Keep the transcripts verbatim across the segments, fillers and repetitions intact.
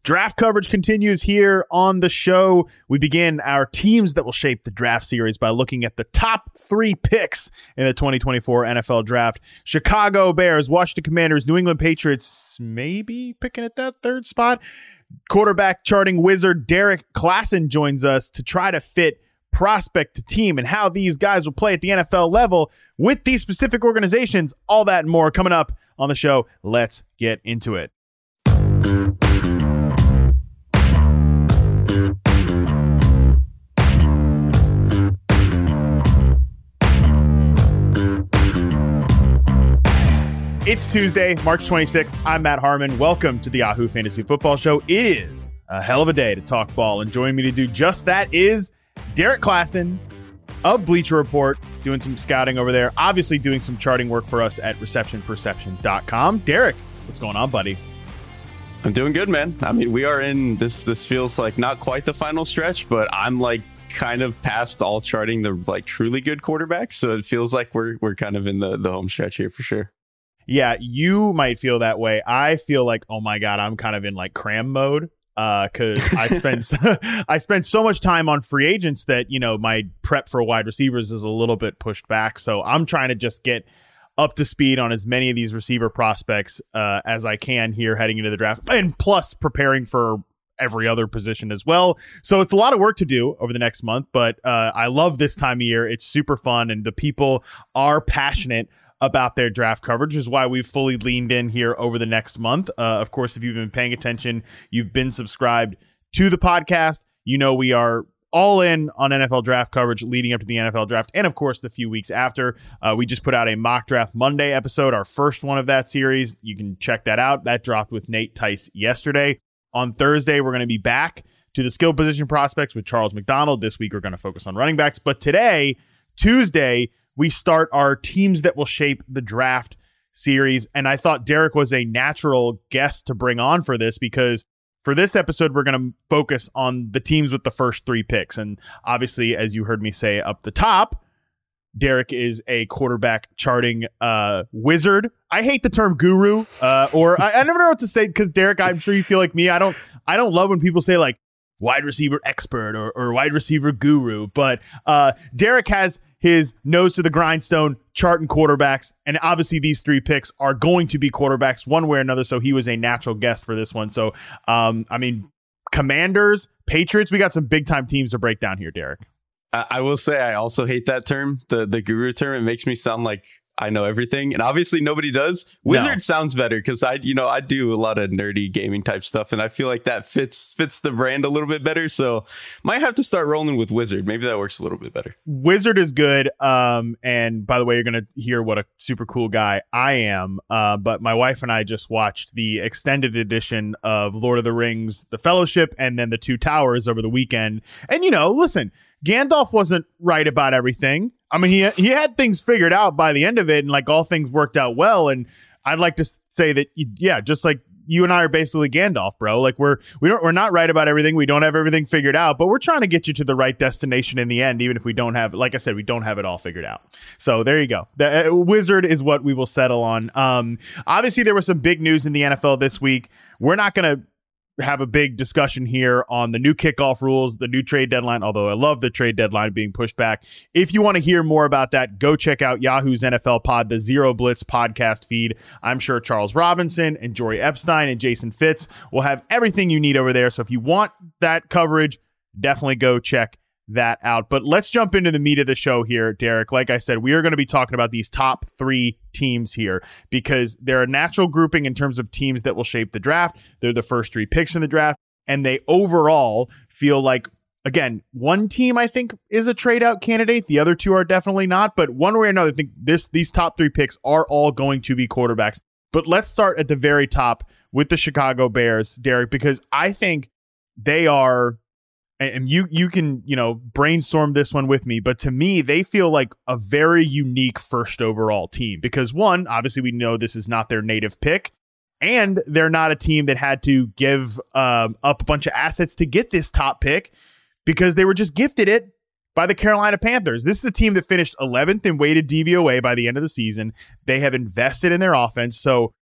Draft coverage continues here on the show. We begin our teams that will shape the draft series by looking at the top three picks in the twenty twenty-four N F L Draft. Chicago Bears, Washington Commanders, New England Patriots, maybe picking at that third spot. Quarterback charting wizard Derek Klassen joins us to try to fit prospect to team and how these guys will play at the N F L level with these specific organizations. All that and more coming up on the show. Let's get into it. It's Tuesday, March twenty-sixth. I'm Matt Harmon. Welcome to the Yahoo Fantasy Football Show. It is a hell of a day to talk ball, and joining me to do just that is Derek Klassen of Bleacher Report, doing some scouting over there, obviously doing some charting work for us at reception perception dot com. Derek, what's going on, buddy? I'm doing good, man. I mean, we are in this. This feels like not quite the final stretch, but I'm like kind of past all charting the like truly good quarterbacks. So it feels like we're we're kind of in the the home stretch here for sure. Yeah, you might feel that way. I feel like, oh my God, I'm kind of in like cram mode uh, because I spent I spent so much time on free agents that, you know, my prep for wide receivers is a little bit pushed back. So I'm trying to just get up to speed on as many of these receiver prospects uh, as I can here heading into the draft, and plus preparing for every other position as well. So it's a lot of work to do over the next month, but uh, I love this time of year. It's super fun, and the people are passionate about their draft coverage, is why we've fully leaned in here over the next month. Uh, of course, if you've been paying attention, you've been subscribed to the podcast. You know, we are all in on N F L draft coverage leading up to the N F L draft. And of course, the few weeks after, uh, we just put out a mock draft Monday episode, our first one of that series. You can check that out. That dropped with Nate Tice yesterday. On Thursday, we're going to be back to the skill position prospects with Charles McDonald. This week, we're going to focus on running backs. But today, Tuesday, we start our teams that will shape the draft series. And I thought Derek was a natural guest to bring on for this, because for this episode, we're going to focus on the teams with the first three picks. And obviously, as you heard me say up the top, Derek is a quarterback charting uh, wizard. I hate the term guru, uh, or I, I never know what to say, because Derek, I'm sure you feel like me. I don't, I don't love when people say like wide receiver expert or, or wide receiver guru, but uh, Derek has his nose to the grindstone charting quarterbacks, and obviously these three picks are going to be quarterbacks one way or another, so he was a natural guest for this one. So, um, I mean, Commanders, Patriots, we got some big-time teams to break down here, Derek. I, I will say I also hate that term, the the guru term. It makes me sound like I know everything, and obviously nobody does. Wizard no. sounds better, because I, you know, I do a lot of nerdy gaming type stuff, and I feel like that fits fits the brand a little bit better. So might have to start rolling with Wizard. Maybe that works a little bit better. Wizard is good. Um, and by the way, you're gonna hear what a super cool guy I am. Uh, but my wife and I just watched the extended edition of Lord of the Rings: The Fellowship, and then The Two Towers over the weekend. And you know, listen, Gandalf wasn't right about everything. I mean, he he had things figured out by the end of it, and like all things worked out well. And I'd like to say that, yeah, just like you and I are basically Gandalf, bro. Like we're we don't we're not right about everything. We don't have everything figured out, but we're trying to get you to the right destination in the end, even if we don't have, like I said, we don't have it all figured out. So there you go. The uh, Wizard is what we will settle on. Um, obviously, there was some big news in the N F L this week. We're not going to have a big discussion here on the new kickoff rules, the new trade deadline, although I love the trade deadline being pushed back. If you want to hear more about that, go check out Yahoo's N F L Pod, the Zero Blitz podcast feed. I'm sure Charles Robinson and Jory Epstein and Jason Fitz will have everything you need over there. So if you want that coverage, definitely go check that out. But let's jump into the meat of the show here, Derek. Like I said, we are going to be talking about these top three teams here, because they're a natural grouping in terms of teams that will shape the draft. They're the first three picks in the draft, and they overall feel like, again, one team I think is a trade out candidate. The other two are definitely not, but one way or another, I think this these top three picks are all going to be quarterbacks. But let's start at the very top with the Chicago Bears, Derek, because I think they are, and you you can, you know, brainstorm this one with me, but to me, they feel like a very unique first overall team, because one, obviously we know this is not their native pick, and they're not a team that had to give um, up a bunch of assets to get this top pick, because they were just gifted it by the Carolina Panthers. This is the team that finished eleventh in weighted D V O A by the end of the season. They have invested in their offense. So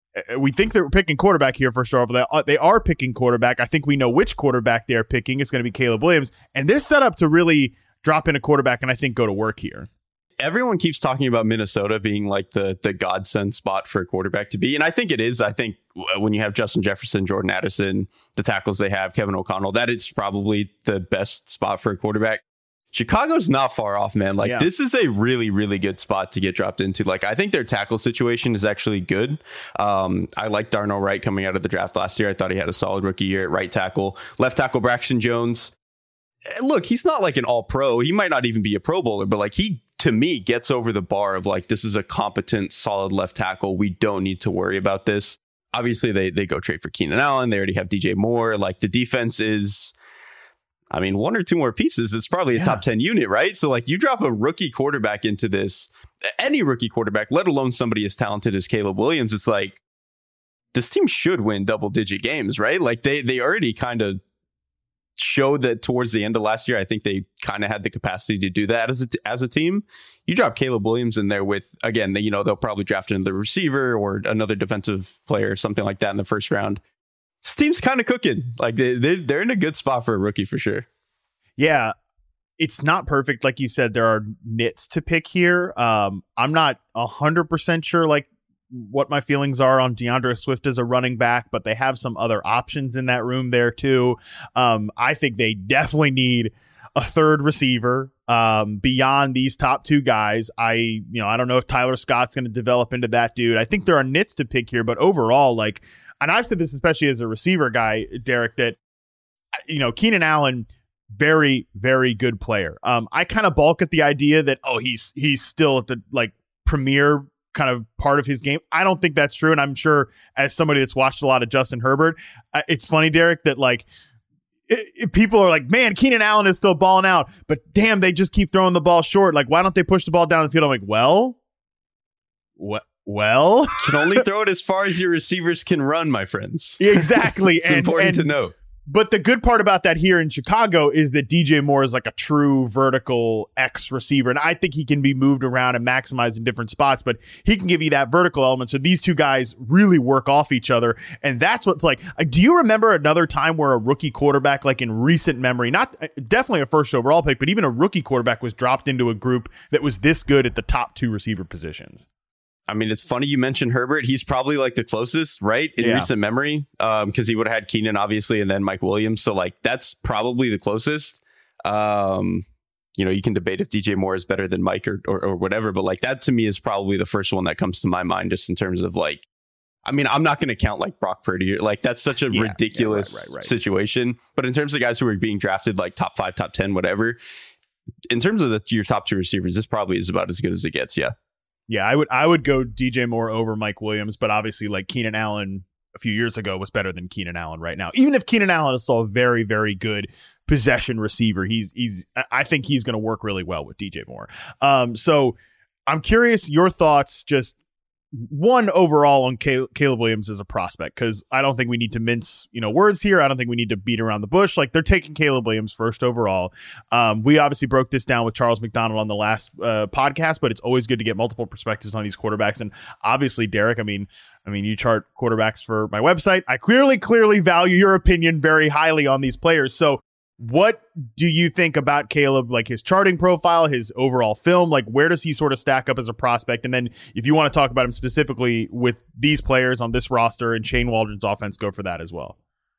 we think they're picking quarterback here for sure. They are, they are picking quarterback. I think we know which quarterback they're picking. It's going to be Caleb Williams. And they're set up to really drop in a quarterback and I think go to work here. Everyone keeps talking about Minnesota being like the the godsend spot for a quarterback to be. And I think it is. I think when you have Justin Jefferson, Jordan Addison, the tackles they have, Kevin O'Connell, that is probably the best spot for a quarterback. Chicago's not far off, man. Like, yeah. This is a really, really good spot to get dropped into. Like, I think their tackle situation is actually good. Um, I like Darnell Wright coming out of the draft last year. I thought he had a solid rookie year at right tackle. Left tackle Braxton Jones. Look, he's not like an all pro. He might not even be a pro bowler, but like he, to me, gets over the bar of like, this is a competent, solid left tackle. We don't need to worry about this. Obviously, they they go trade for Keenan Allen. They already have D J Moore. Like, the defense is, I mean, one or two more pieces, it's probably a yeah. top ten unit, right? So like, you drop a rookie quarterback into this, any rookie quarterback, let alone somebody as talented as Caleb Williams, it's like, this team should win double digit games, right? Like they they already kind of showed that towards the end of last year. I think they kind of had the capacity to do that as a, as a team. You drop Caleb Williams in there with, again, you know, they'll probably draft another receiver or another defensive player, something like that in the first round. This team's kind of cooking. Like they, they, they're in a good spot for a rookie for sure. Yeah. It's not perfect. Like you said, there are nits to pick here. Um, I'm not a hundred percent sure like what my feelings are on DeAndre Swift as a running back, but they have some other options in that room there too. Um, I think they definitely need a third receiver um, beyond these top two guys. I, you know, I don't know if Tyler Scott's going to develop into that dude. I think there are nits to pick here, but overall, like, and I've said this especially as a receiver guy, Derek, that, you know, Keenan Allen, very, very good player. Um, I kind of balk at the idea that, oh, he's he's still at the like premier kind of part of his game. I don't think that's true. And I'm sure as somebody that's watched a lot of Justin Herbert, uh, it's funny, Derek, that like it, it, people are like, man, Keenan Allen is still balling out, but damn, they just keep throwing the ball short. Like, why don't they push the ball down the field? I'm like, well, what? Well, can only throw it as far as your receivers can run, my friends. Exactly. It's and, important and, to know. But the good part about that here in Chicago is that D J Moore is like a true vertical X receiver. And I think he can be moved around and maximized in different spots, but he can give you that vertical element. So these two guys really work off each other. And that's what's like, like do you remember another time where a rookie quarterback, like in recent memory, not definitely a first overall pick, but even a rookie quarterback was dropped into a group that was this good at the top two receiver positions? I mean, it's funny you mentioned Herbert. He's probably like the closest, right, in yeah. recent memory, um, because he would have had Keenan, obviously, and then Mike Williams. So, like, that's probably the closest. Um, you know, you can debate if D J Moore is better than Mike or, or or whatever, but like that to me is probably the first one that comes to my mind, just in terms of like, I mean, I'm not going to count like Brock Purdy. Like, that's such a yeah, ridiculous yeah, right, right, right. situation. But in terms of guys who are being drafted like top five, top ten, whatever, in terms of the, your top two receivers, this probably is about as good as it gets. Yeah. Yeah, I would I would go D J Moore over Mike Williams, but obviously like Keenan Allen a few years ago was better than Keenan Allen right now. Even if Keenan Allen is still a very, very good possession receiver, he's he's I think he's going to work really well with D J Moore. Um, so I'm curious your thoughts, just one overall on Caleb Williams as a prospect, because I don't think we need to mince, you know, words here. I don't think we need to beat around the bush. Like, they're taking Caleb Williams first overall. Um, we obviously broke this down with Charles McDonald on the last uh, podcast, but it's always good to get multiple perspectives on these quarterbacks. And obviously, Derek, I mean, I mean, you chart quarterbacks for my website. I clearly, clearly value your opinion very highly on these players. So what do you think about Caleb, like his charting profile, his overall film? Like, where does he sort of stack up as a prospect? And then if you want to talk about him specifically with these players on this roster and Shane Waldron's offense, go for that as well.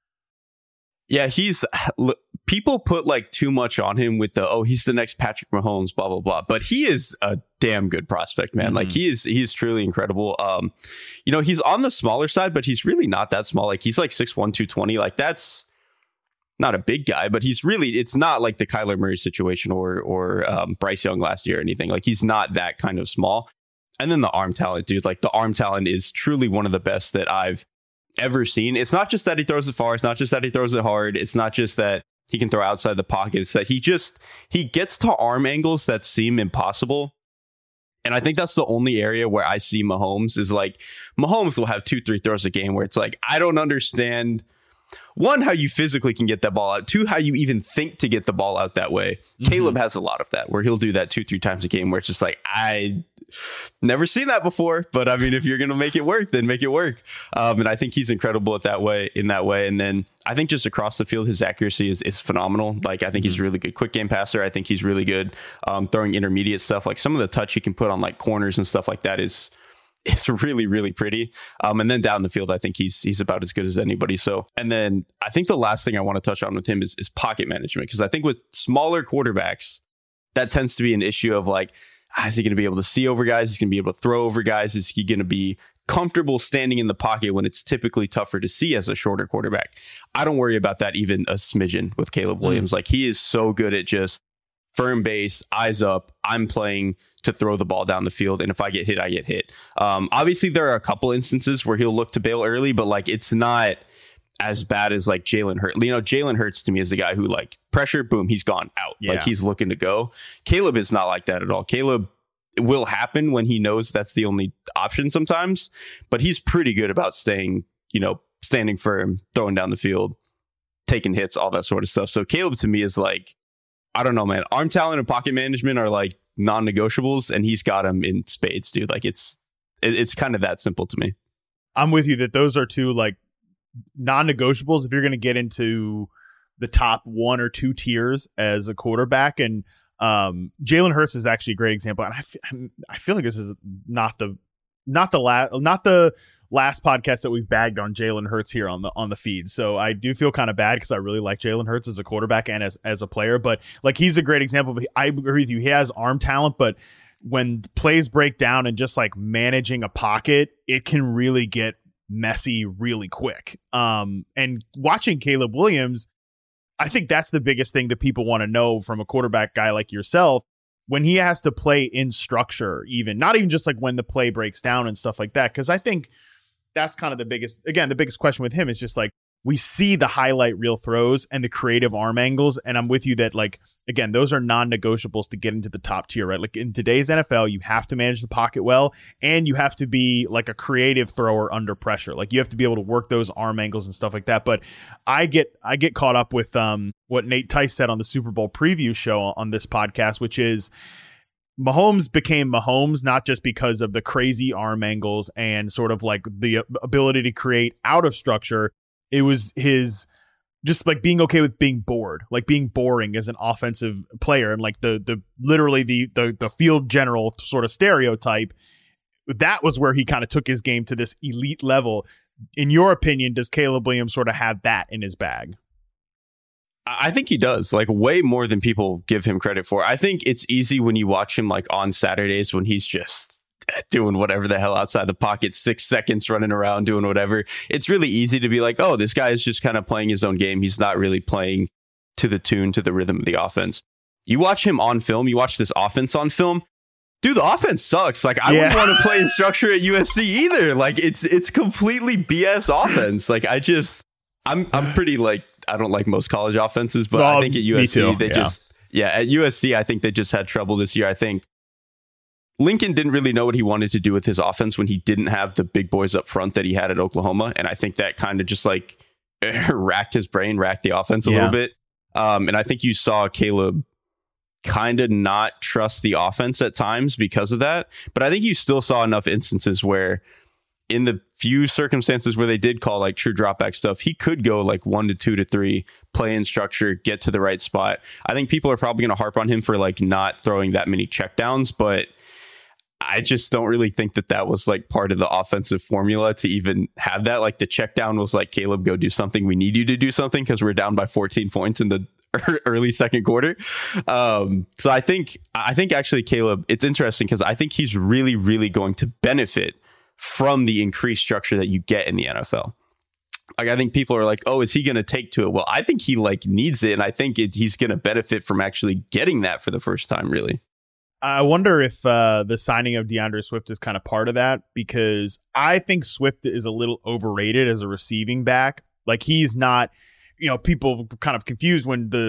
Yeah, he's people put like too much on him with the, oh, he's the next Patrick Mahomes, blah, blah, blah. But he is a damn good prospect, man. Mm-hmm. Like he is, he is truly incredible. Um, you know, he's on the smaller side, but he's really not that small. Like he's like six one, two twenty. Like that's not a big guy, but he's really, it's not like the Kyler Murray situation or or um, Bryce Young last year or anything. Like he's not that kind of small. And then the arm talent, dude, like the arm talent is truly one of the best that I've ever seen. It's not just that he throws it far. It's not just that he throws it hard. It's not just that he can throw outside the pocket. It's that he just, he gets to arm angles that seem impossible. And I think that's the only area where I see Mahomes is like, Mahomes will have two, three throws a game where it's like, I don't understand one, how you physically can get that ball out. Two, how you even think to get the ball out that way. Mm-hmm. Caleb has a lot of that, where he'll do that two, three times a game, where it's just like, I never seen that before. But I mean, if you're going to make it work, then make it work. Um, and I think he's incredible at that way, in that way. And then I think just across the field, his accuracy is, is phenomenal. Like, I think mm-hmm. he's a really good quick game passer. I think he's really good um, throwing intermediate stuff. Like, some of the touch he can put on like corners and stuff like that is It's really, really pretty. Um, and then down the field, I think he's he's about as good as anybody. So, and then I think the last thing I want to touch on with him is, is pocket management, because I think with smaller quarterbacks, that tends to be an issue of like, ah, is he going to be able to see over guys? Is he going to be able to throw over guys? Is he going to be comfortable standing in the pocket when it's typically tougher to see as a shorter quarterback? I don't worry about that even a smidgen with Caleb Williams. Mm. Like, he is so good at just firm base, eyes up. I'm playing to throw the ball down the field, and if I get hit, I get hit. Um, obviously, there are a couple instances where he'll look to bail early, but like, it's not as bad as like Jalen Hurts. You know, Jalen Hurts to me is the guy who, like, pressure, boom, he's gone out. Yeah. Like, he's looking to go. Caleb is not like that at all. Caleb will happen when he knows that's the only option sometimes, but he's pretty good about staying, you know, standing firm, throwing down the field, taking hits, all that sort of stuff. So Caleb to me is like, I don't know, man. Arm talent and pocket management are like non-negotiables, and he's got them in spades, dude. Like, it's it, it's kind of that simple to me. I'm with you that those are two like non-negotiables if you're going to get into the top one or two tiers as a quarterback. And um, Jalen Hurts is actually a great example. And I, f- I feel like this is not the not the last not the last podcast that we've bagged on Jalen Hurts here on the on the feed. So I do feel kind of bad because I really like Jalen Hurts as a quarterback and as as a player. But like, he's a great example of, I agree with you, he has arm talent, but when plays break down and just like managing a pocket, it can really get messy really quick. Um, and watching Caleb Williams, I think that's the biggest thing that people want to know from a quarterback guy like yourself. When he has to play in structure, even not even just like when the play breaks down and stuff like that. Cause I think that's kind of the biggest, again, the biggest question with him is just like, we see the highlight reel throws and the creative arm angles. And I'm with you that, like, again, those are non-negotiables to get into the top tier, right? Like, in today's N F L, you have to manage the pocket well, and you have to be like a creative thrower under pressure. Like, you have to be able to work those arm angles and stuff like that. But I get, I get caught up with um, what Nate Tice said on the Super Bowl preview show on this podcast, which is, Mahomes became Mahomes not just because of the crazy arm angles and sort of like the ability to create out of structure. It was his just like being okay with being bored, like being boring as an offensive player, and like the the literally the the the field general sort of stereotype. That was where he kind of took his game to this elite level. In your opinion, does Caleb Williams sort of have that in his bag? I think he does, like, way more than people give him credit for. I think it's easy when you watch him like on Saturdays when he's just doing whatever the hell outside the pocket, six seconds running around doing whatever. It's really easy to be like, oh, this guy is just kind of playing his own game. He's not really playing to the tune, to the rhythm of the offense. You watch him on film, you watch this offense on film. Dude, the offense sucks. Like, I yeah. wouldn't want to play in structure at U S C either. Like, it's it's completely B S offense. Like, I just, I'm I'm pretty like, I don't like most college offenses, but well, I think at U S C they yeah. just, yeah, at U S C I think they just had trouble this year. I think Lincoln didn't really know what he wanted to do with his offense when he didn't have the big boys up front that he had at Oklahoma, and I think that kind of just like racked his brain, racked the offense a yeah. little bit. Um, and I think you saw Caleb kind of not trust the offense at times because of that. But I think you still saw enough instances where, in the few circumstances where they did call like true dropback stuff, he could go like one to two to three, play in structure, get to the right spot. I think people are probably going to harp on him for like not throwing that many checkdowns, but I just don't really think that that was like part of the offensive formula to even have that. Like, the check down was like, Caleb, go do something. We need you to do something because we're down by fourteen points in the early second quarter. Um, so I think, I think actually Caleb, it's interesting because I think he's really, really going to benefit from the increased structure that you get in the N F L. Like, I think people are like, oh, is he going to take to it? Well, I think he like needs it. And I think it, he's going to benefit from actually getting that for the first time, really. I wonder if uh, the signing of DeAndre Swift is kind of part of that, because I think Swift is a little overrated as a receiving back. Like, he's not, you know, people kind of confused when the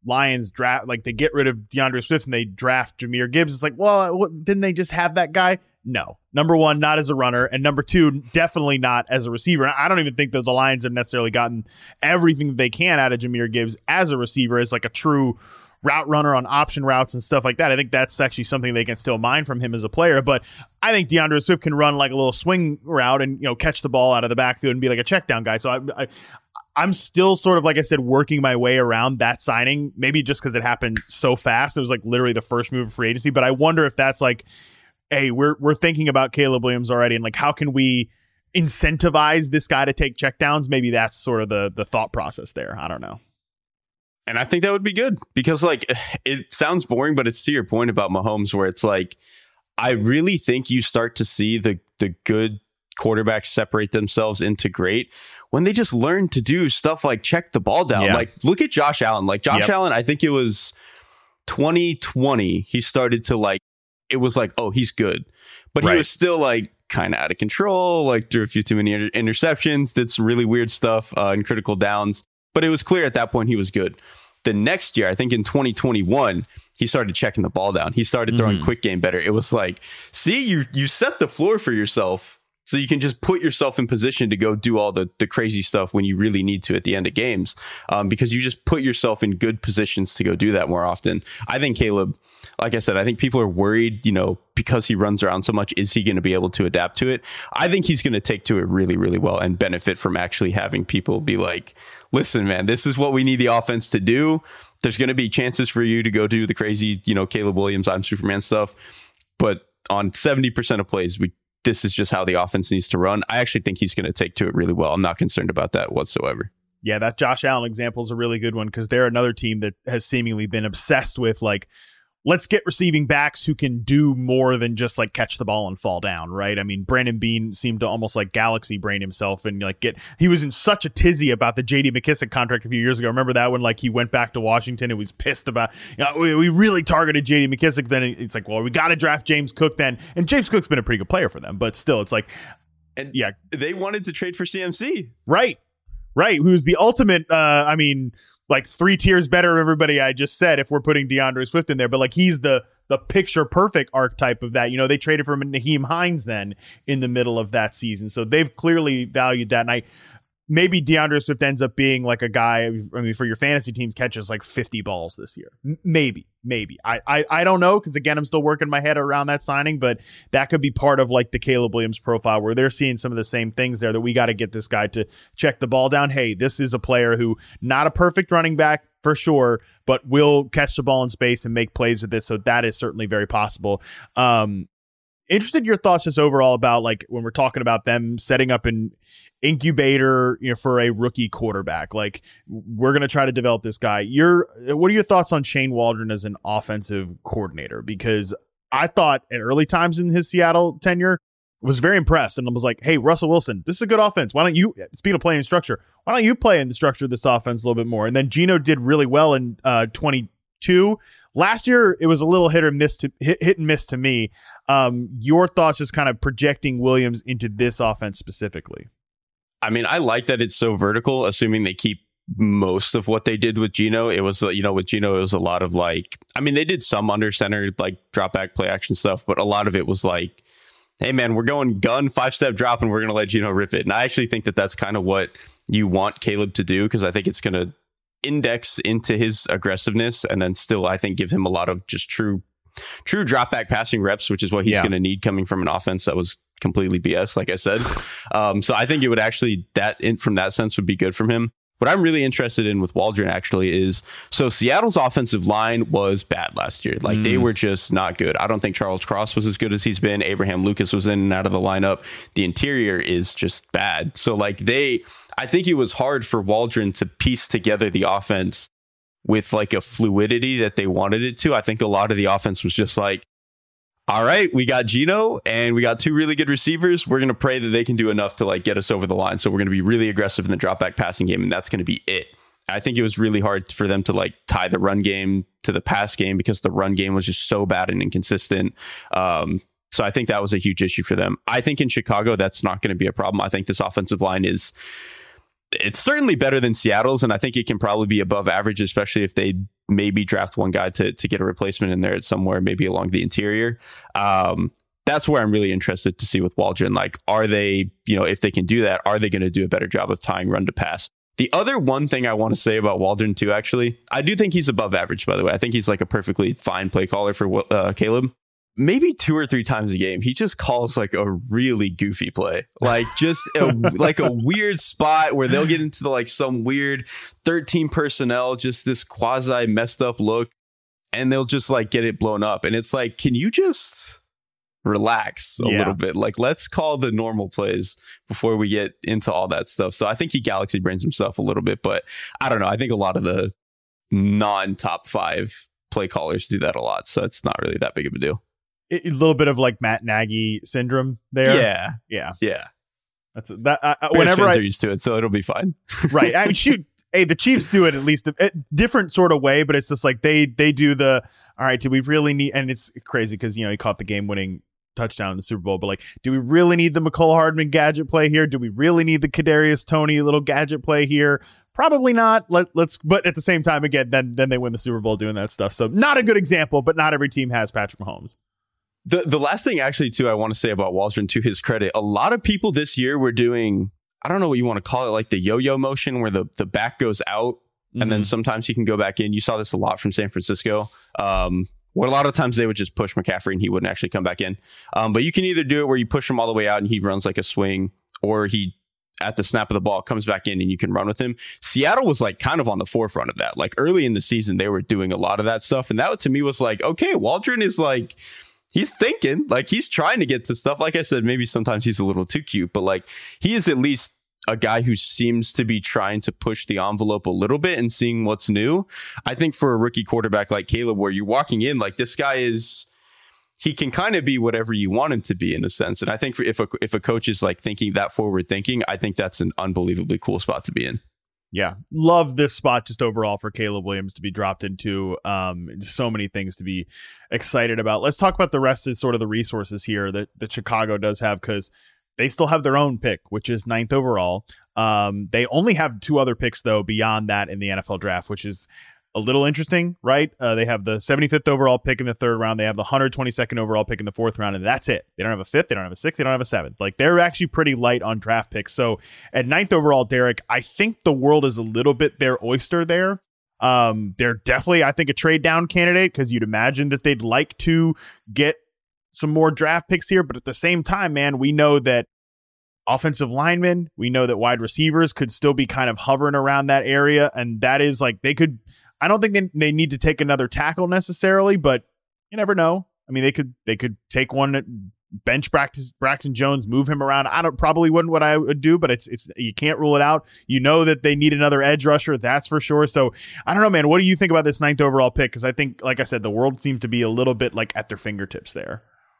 Lions draft, like they get rid of DeAndre Swift and they draft Jahmyr Gibbs. It's like, well, what, didn't they just have that guy? No. Number one, not as a runner. And number two, definitely not as a receiver. And I don't even think that the Lions have necessarily gotten everything that they can out of Jahmyr Gibbs as a receiver, as like a true route runner on option routes and stuff like that. I think that's actually something they can still mine from him as a player. But I think DeAndre Swift can run like a little swing route and, you know, catch the ball out of the backfield and be like a check down guy. So I, I I'm still sort of, like I said, working my way around that signing, maybe just because it happened so fast. It was like literally the first move of free agency. But I wonder if that's like, hey, we're we're thinking about Caleb Williams already, and like, how can we incentivize this guy to take checkdowns? Maybe that's sort of the the thought process there. I don't know. And I think that would be good because, like, it sounds boring, but it's to your point about Mahomes, where it's like, I really think you start to see the the good quarterbacks separate themselves into great when they just learn to do stuff like check the ball down. Yeah. Like, look at Josh Allen. Like, Josh yep. Allen, I think it was twenty twenty, he started to like, it was like, oh, he's good. But right. he was still like kind of out of control, like threw a few too many inter- interceptions, did some really weird stuff uh, in critical downs. But it was clear at that point he was good. The next year, I think in twenty twenty-one, he started checking the ball down. He started throwing mm-hmm. quick game better. It was like, see, you you set the floor for yourself so you can just put yourself in position to go do all the, the crazy stuff when you really need to at the end of games, um, because you just put yourself in good positions to go do that more often. I think Caleb, like I said, I think people are worried, you know, because he runs around so much, is he going to be able to adapt to it? I think he's going to take to it really, really well and benefit from actually having people be like, listen, man, this is what we need the offense to do. There's going to be chances for you to go do the crazy, you know, Caleb Williams, I'm Superman stuff. But on seventy percent of plays, we this is just how the offense needs to run. I actually think he's going to take to it really well. I'm not concerned about that whatsoever. Yeah, that Josh Allen example is a really good one because they're another team that has seemingly been obsessed with, like, let's get receiving backs who can do more than just like catch the ball and fall down, right? I mean, Brandon Beane seemed to almost like galaxy brain himself and like get, he was in such a tizzy about the J D McKissick contract a few years ago. Remember that when like he went back to Washington and was pissed about, you know, we, we really targeted J D McKissick. Then it's like, well, we got to draft James Cook then. And James Cook's been a pretty good player for them, but still it's like, and yeah, they wanted to trade for C M C. Right. Right. Who's the ultimate, uh, I mean, like three tiers better of everybody I just said if we're putting DeAndre Swift in there, but like he's the the picture perfect archetype of that. You know, they traded for Naheem Hines then in the middle of that season. So they've clearly valued that. And I maybe DeAndre Swift ends up being like a guy, I mean, for your fantasy teams, catches like fifty balls this year. M- maybe, maybe. I I, I don't know, because again, I'm still working my head around that signing, but that could be part of like the Caleb Williams profile where they're seeing some of the same things there that we got to get this guy to check the ball down. Hey, this is a player who, not a perfect running back for sure, but will catch the ball in space and make plays with it. So that is certainly very possible. Um, Interested in your thoughts just overall about like when we're talking about them setting up an incubator, you know, for a rookie quarterback. Like, we're going to try to develop this guy. Your what are your thoughts on Shane Waldron as an offensive coordinator? Because I thought at early times in his Seattle tenure was very impressed and I was like, hey, Russell Wilson, this is a good offense. Why don't you, speaking of playing in structure, why don't you play in the structure of this offense a little bit more? And then Geno did really well in uh, twenty-two. Last year, it was a little hit or miss to hit, hit and miss to me. Um, your thoughts just kind of projecting Williams into this offense specifically? I mean, I like that it's so vertical, assuming they keep most of what they did with Geno. It was, you know, with Geno, it was a lot of like, I mean, they did some under center, like drop back play action stuff, but a lot of it was like, hey, man, we're going gun, five step drop, and we're going to let Geno rip it. And I actually think that that's kind of what you want Caleb to do, because I think it's going to index into his aggressiveness and then still, I think, give him a lot of just true true drop back passing reps, which is what he's yeah. going to need coming from an offense that was completely B S, like I said. Um, so I think it would actually, that in, from that sense, would be good from him. What I'm really interested in with Waldron actually is, so Seattle's offensive line was bad last year. Like mm. they were just not good. I don't think Charles Cross was as good as he's been. Abraham Lucas was in and out of the lineup. The interior is just bad. So like they, I think it was hard for Waldron to piece together the offense with like a fluidity that they wanted it to. I think a lot of the offense was just like, all right, we got Geno and we got two really good receivers. We're going to pray that they can do enough to like get us over the line. So we're going to be really aggressive in the drop back passing game. And that's going to be it. I think it was really hard for them to like tie the run game to the pass game because the run game was just so bad and inconsistent. Um, so I think that was a huge issue for them. I think in Chicago, that's not going to be a problem. I think this offensive line is, it's certainly better than Seattle's, and I think it can probably be above average, especially if they maybe draft one guy to to get a replacement in there somewhere, maybe along the interior. Um, that's where I'm really interested to see with Waldron. Like, are they, you know, if they can do that, are they going to do a better job of tying run to pass? The other one thing I want to say about Waldron too, actually, I do think he's above average, by the way. I think he's like a perfectly fine play caller for uh, Caleb. Maybe two or three times a game, he just calls like a really goofy play, like just a, like a weird spot where they'll get into the, like some weird thirteen personnel, just this quasi messed up look, and they'll just like get it blown up. And it's like, can you just relax a yeah. little bit? Like, let's call the normal plays before we get into all that stuff. So I think he galaxy brains himself a little bit, but I don't know. I think a lot of the non top five play callers do that a lot. So it's not really that big of a deal. A little bit of like Matt Nagy syndrome there. Yeah. Yeah. Yeah. That's that. Uh, whenever I are used to it, so it'll be fine. Right. I mean, shoot. Hey, the Chiefs do it at least a, a different sort of way, but it's just like they they do the, all right, do we really need, and it's crazy because, you know, he caught the game winning touchdown in the Super Bowl, but like, do we really need the McCall Hardman gadget play here? Do we really need the Kadarius Toney little gadget play here? Probably not. Let, let's, but at the same time, again, then then they win the Super Bowl doing that stuff. So not a good example, but not every team has Patrick Mahomes. The the last thing actually too I want to say about Waldron, to his credit, a lot of people this year were doing, I don't know what you want to call it, like the yo-yo motion where the, the back goes out mm-hmm. and then sometimes he can go back in. You saw this a lot from San Francisco. Um, where a lot of times they would just push McCaffrey and he wouldn't actually come back in. Um, but you can either do it where you push him all the way out and he runs like a swing, or he at the snap of the ball comes back in and you can run with him. Seattle was like kind of on the forefront of that. Like early in the season, they were doing a lot of that stuff. And that to me was like, okay, Waldron is like, he's thinking, like he's trying to get to stuff. Like I said, maybe sometimes he's a little too cute, but like he is at least a guy who seems to be trying to push the envelope a little bit and seeing what's new. I think for a rookie quarterback like Caleb, where you're walking in, like this guy is, he can kind of be whatever you want him to be in a sense. And I think if a, if a coach is like thinking that forward thinking, I think that's an unbelievably cool spot to be in. Yeah, love this spot just overall for Caleb Williams to be dropped into. Um, so many things to be excited about. Let's talk about the rest of sort of the resources here that, that Chicago does have, because they still have their own pick, which is ninth overall. Um, they only have two other picks, though, beyond that in the N F L draft, which is a little interesting, right? Uh, they have the seventy-fifth overall pick in the third round. They have the one hundred twenty-second overall pick in the fourth round, and that's it. They don't have a fifth. They don't have a sixth. They don't have a seventh. Like, they're actually pretty light on draft picks. So at ninth overall, Derek, I think the world is a little bit their oyster there. Um, they're definitely, I think, a trade down candidate, because you'd imagine that they'd like to get some more draft picks here. But at the same time, man, we know that offensive linemen, we know that wide receivers could still be kind of hovering around that area. And that is like, they could, I don't think they, they need to take another tackle necessarily, but you never know. I mean, they could, they could take one at bench practice, Braxton Jones, move him around. I don't probably wouldn't what I would do, but it's, it's, you can't rule it out. You know that they need another edge rusher. That's for sure. So I don't know, man, what do you think about this ninth overall pick? Cause I think, like I said, the world seemed to be a little bit like at their fingertips there.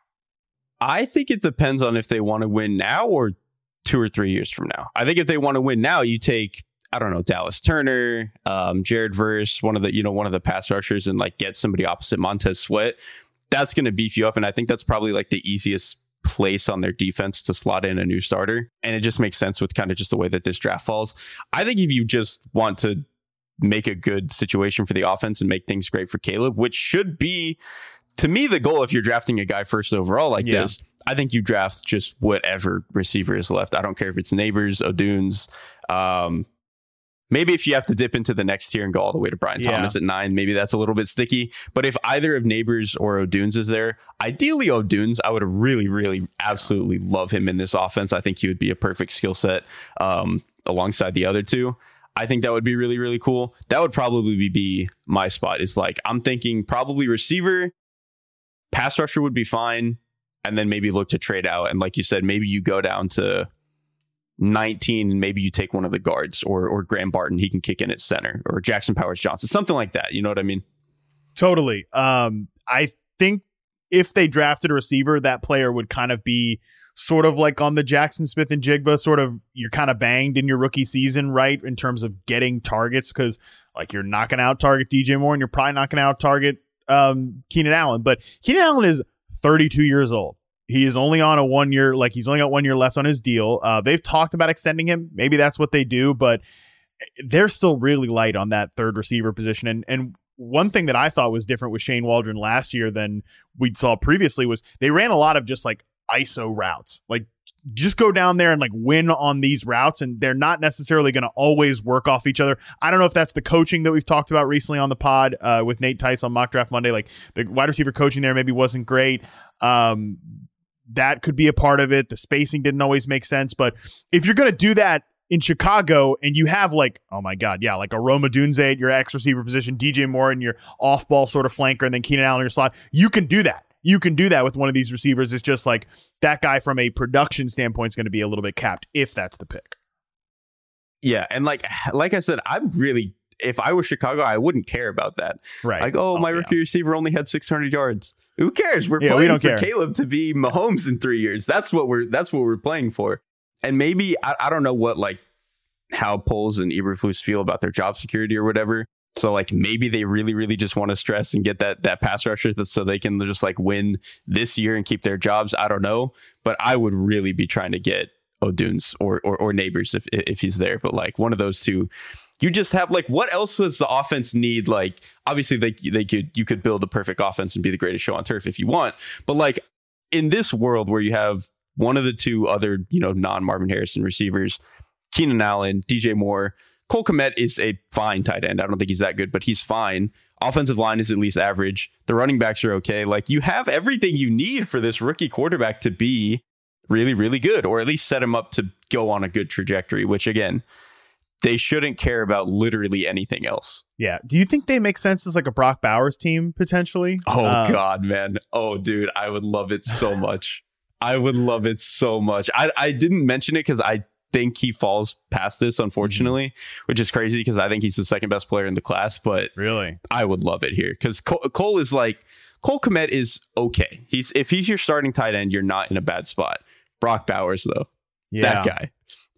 I think it depends on if they want to win now or two or three years from now. I think if they want to win now, you take, I don't know, Dallas Turner, um, Jared Verse, one of the, you know, one of the pass rushers, and like get somebody opposite Montez Sweat. That's going to beef you up. And I think that's probably like the easiest place on their defense to slot in a new starter. And it just makes sense with kind of just the way that this draft falls. I think if you just want to make a good situation for the offense and make things great for Caleb, which should be, to me, the goal if you're drafting a guy first overall like yeah. this, I think you draft just whatever receiver is left. I don't care if it's Neighbors, O'Dunes. Um, maybe if you have to dip into the next tier and go all the way to Brian yeah. Thomas at nine, maybe that's a little bit sticky. But if either of Neighbors or O'Dunes is there, ideally O'Dunes, I would really, really, absolutely love him in this offense. I think he would be a perfect skill set um, alongside the other two. I think that would be really, really cool. That would probably be my spot. Is like, I'm thinking probably receiver, pass rusher would be fine, and then maybe look to trade out. And like you said, maybe you go down to nineteen and maybe you take one of the guards, or or Graham Barton, he can kick in at center, or Jackson Powers Johnson, something like that. You know what I mean? Totally. Um, I think if they drafted a receiver, that player would kind of be sort of like on the Jackson Smith and Jigba sort of, you're kind of banged in your rookie season, right? In terms of getting targets, because like you're not going to out target D J Moore and you're probably not going to out target um, Keenan Allen, but Keenan Allen is thirty-two years old. He is only on a one year, like he's only got one year left on his deal. Uh, they've talked about extending him. Maybe that's what they do, but they're still really light on that third receiver position. And and one thing that I thought was different with Shane Waldron last year than we saw previously was they ran a lot of just like I S O routes. Like just go down there and like win on these routes, and they're not necessarily going to always work off each other. I don't know if that's the coaching that we've talked about recently on the pod uh, with Nate Tice on Mock Draft Monday. Like the wide receiver coaching there maybe wasn't great. Um, that could be a part of it. The spacing didn't always make sense, but if you're going to do that in Chicago and you have like, oh my God, yeah, like a Roma Dunze at your X receiver position, D J Moore in your off ball sort of flanker, and then Keenan Allen in your slot, you can do that. You can do that with one of these receivers. It's just like that guy from a production standpoint is going to be a little bit capped if that's the pick. Yeah. And like, like I said, I'm really, if I was Chicago, I wouldn't care about that. Right. Like, oh, oh my yeah. rookie receiver only had six hundred yards. Who cares? We're yeah, playing we don't for care. Caleb to be Mahomes in three years. That's what we're, that's what we're playing for. And maybe, I, I don't know what, like how Poles and Eberflus feel about their job security or whatever. So like maybe they really, really just want to stress and get that that pass rusher so they can just like win this year and keep their jobs. I don't know, but I would really be trying to get O'Dunes or, or or Neighbors if if he's there. But like one of those two, you just have like, what else does the offense need? Like obviously they they could you could build the perfect offense and be the greatest show on turf if you want, but like in this world where you have one of the two other you know non Marvin Harrison receivers, Keenan Allen, D J Moore. Cole Kmet is a fine tight end. I don't think he's that good, but he's fine. Offensive line is at least average. The running backs are okay. Like you have everything you need for this rookie quarterback to be really, really good, or at least set him up to go on a good trajectory, which again, they shouldn't care about literally anything else. Yeah. Do you think they make sense as like a Brock Bowers team potentially? Oh uh, God, man. Oh dude, I would love it so much. I would love it so much. I, I didn't mention it because I think he falls past this, unfortunately, mm-hmm. which is crazy because I think he's the second best player in the class. But really, I would love it here because Cole, Cole is like Cole Kmet is okay. He's if he's your starting tight end, you're not in a bad spot. Brock Bowers, though, yeah. that guy.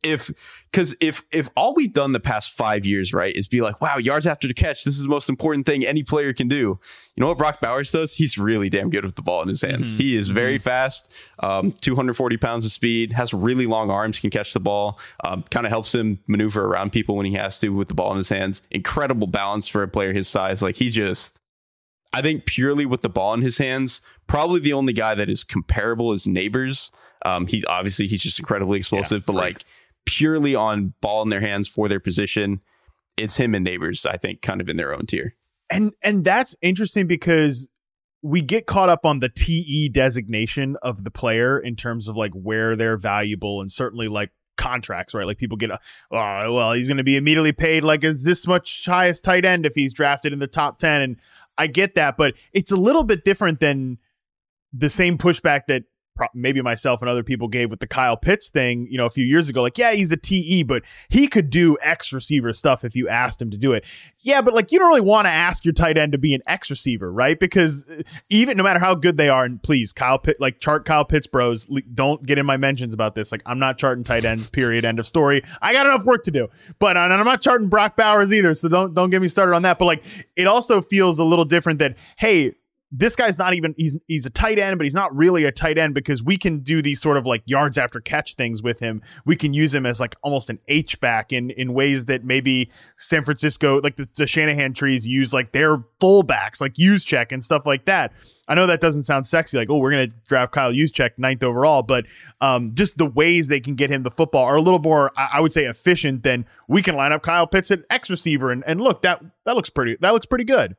If because if if all we've done the past five years, right, is be like, wow, yards after the catch, this is the most important thing any player can do. You know what Brock Bowers does? He's really damn good with the ball in his hands. Mm-hmm. He is very mm-hmm. fast, um, two hundred forty pounds of speed, has really long arms, can catch the ball, um, kind of helps him maneuver around people when he has to with the ball in his hands. Incredible balance for a player his size. Like he just, I think purely with the ball in his hands, probably the only guy that is comparable is Neighbors. Um, he obviously he's just incredibly explosive, yeah, but like purely on ball in their hands for their position, it's him and Neighbors, I think, kind of in their own tier. And and that's interesting because we get caught up on the T E designation of the player in terms of like where they're valuable, and certainly like contracts, right? Like people get, a, oh, well, he's going to be immediately paid like is this much highest tight end if he's drafted in the top ten. And I get that, but it's a little bit different than the same pushback that maybe myself and other people gave with the Kyle Pitts thing, you know, a few years ago. Like, yeah, he's a T E, but he could do X receiver stuff if you asked him to do it. Yeah, but like, you don't really want to ask your tight end to be an X receiver, right? Because even no matter how good they are, and please, Kyle Pitt, like chart Kyle Pitts bros, don't get in my mentions about this. Like, I'm not charting tight ends, period, end of story. I got enough work to do, but and I'm not charting Brock Bowers either. So don't, don't get me started on that. But like, it also feels a little different that, hey, this guy's not even, he's he's a tight end, but he's not really a tight end because we can do these sort of like yards after catch things with him. We can use him as like almost an H-back in, in ways that maybe San Francisco, like the, the Shanahan trees use like their fullbacks, like Juszczyk and stuff like that. I know that doesn't sound sexy, like, oh, we're going to draft Kyle Juszczyk ninth overall, but um, just the ways they can get him the football are a little more, I, I would say, efficient than we can line up Kyle Pitts at X receiver. And, and look, that that looks pretty, that looks pretty good.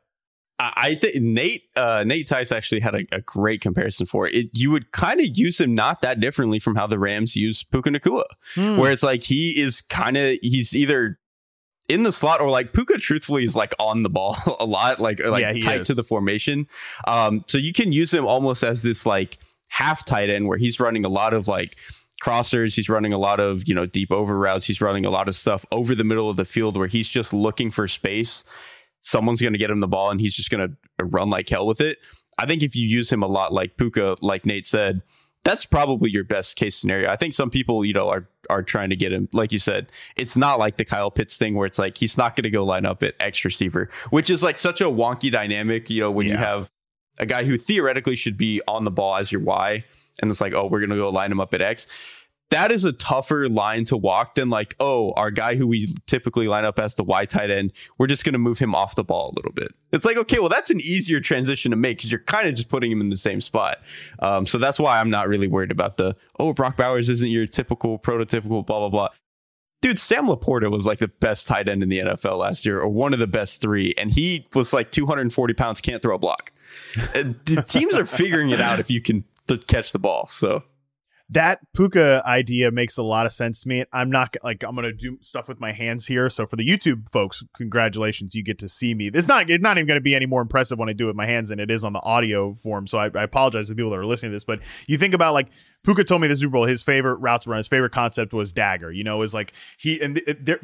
I think Nate uh, Nate Tice actually had a, a great comparison for it. it. You would kind of use him not that differently from how the Rams use Puka Nacua, hmm. where it's like he is kind of he's either in the slot or like Puka truthfully is like on the ball a lot, like or like yeah, tight is. to the formation. Um, so you can use him almost as this like half tight end where he's running a lot of like crossers. He's running a lot of, you know, deep over routes. He's running a lot of stuff over the middle of the field where he's just looking for space. Someone's going to get him the ball and he's just going to run like hell with it. I think if you use him a lot like Puka, like Nate said, that's probably your best case scenario. I think some people, you know, are are trying to get him. Like you said, it's not like the Kyle Pitts thing where it's like he's not going to go line up at X receiver, which is like such a wonky dynamic, you know, when yeah. you have a guy who theoretically should be on the ball as your Y and it's like, oh, we're going to go line him up at X. That is a tougher line to walk than like, oh, our guy who we typically line up as the Y tight end, we're just going to move him off the ball a little bit. It's like, okay, well, that's an easier transition to make because you're kind of just putting him in the same spot. Um, so that's why I'm not really worried about the, oh, Brock Bowers isn't your typical, prototypical, blah, blah, blah. Dude, Sam Laporta was like the best tight end in the N F L last year, or one of the best three. And he was like two hundred forty pounds, can't throw a block. The teams are figuring it out if you can th- catch the ball. So that Puka idea makes a lot of sense to me. I'm not like, I'm going to do stuff with my hands here. So for the YouTube folks, congratulations. You get to see me. It's not, it's not even going to be any more impressive when I do it with my hands than it is on the audio form. So I, I apologize to people that are listening to this, but you think about like Puka told me the Super Bowl, his favorite route to run, his favorite concept was dagger, you know, is like he, and there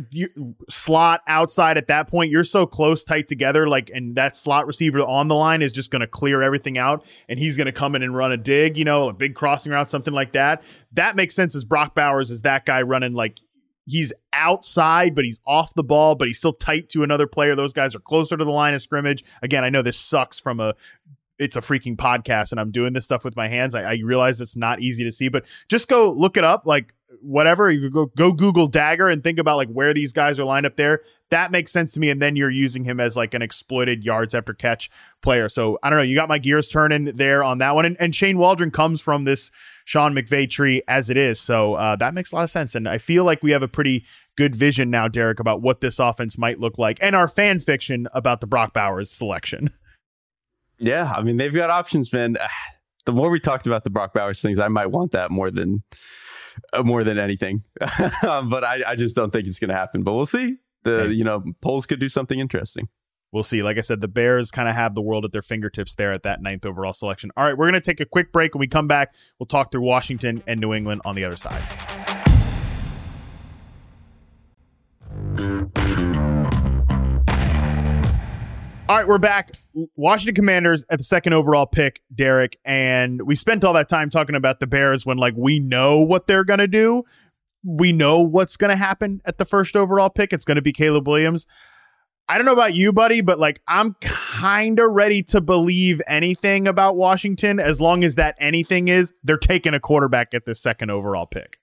slot outside at that point, you're so close, tight together. Like, and that slot receiver on the line is just going to clear everything out. And he's going to come in and run a dig, you know, a big crossing route, something like that. That makes sense as Brock Bowers is that guy running like he's outside, but he's off the ball, but he's still tight to another player. Those guys are closer to the line of scrimmage. Again, I know this sucks from a, it's a freaking podcast and I'm doing this stuff with my hands. I, I realize it's not easy to see, but just go look it up. Like whatever, you go, go Google dagger and think about like where these guys are lined up there. That makes sense to me. And then you're using him as like an exploited yards after catch player. So I don't know. You got my gears turning there on that one. And, and Shane Waldron comes from this Sean McVay tree as it is. So uh, that makes a lot of sense. And I feel like we have a pretty good vision now, Derek, about what this offense might look like and our fan fiction about the Brock Bowers selection. Yeah, I mean, they've got options, man. The more we talked about the Brock Bowers things, I might want that more than uh, more than anything. But I, I just don't think it's going to happen. But we'll see. The you know polls could do something interesting. We'll see. Like I said, the Bears kind of have the world at their fingertips there at that ninth overall selection. All right, we're going to take a quick break. When we come back, we'll talk through Washington and New England on the other side. All right, we're back. Washington Commanders at the second overall pick, Derek. And we spent all that time talking about the Bears when, like, we know what they're going to do. We know what's going to happen at the first overall pick. It's going to be Caleb Williams. I don't know about you, buddy, but, like, I'm kind of ready to believe anything about Washington as long as that anything is they're taking a quarterback at the second overall pick.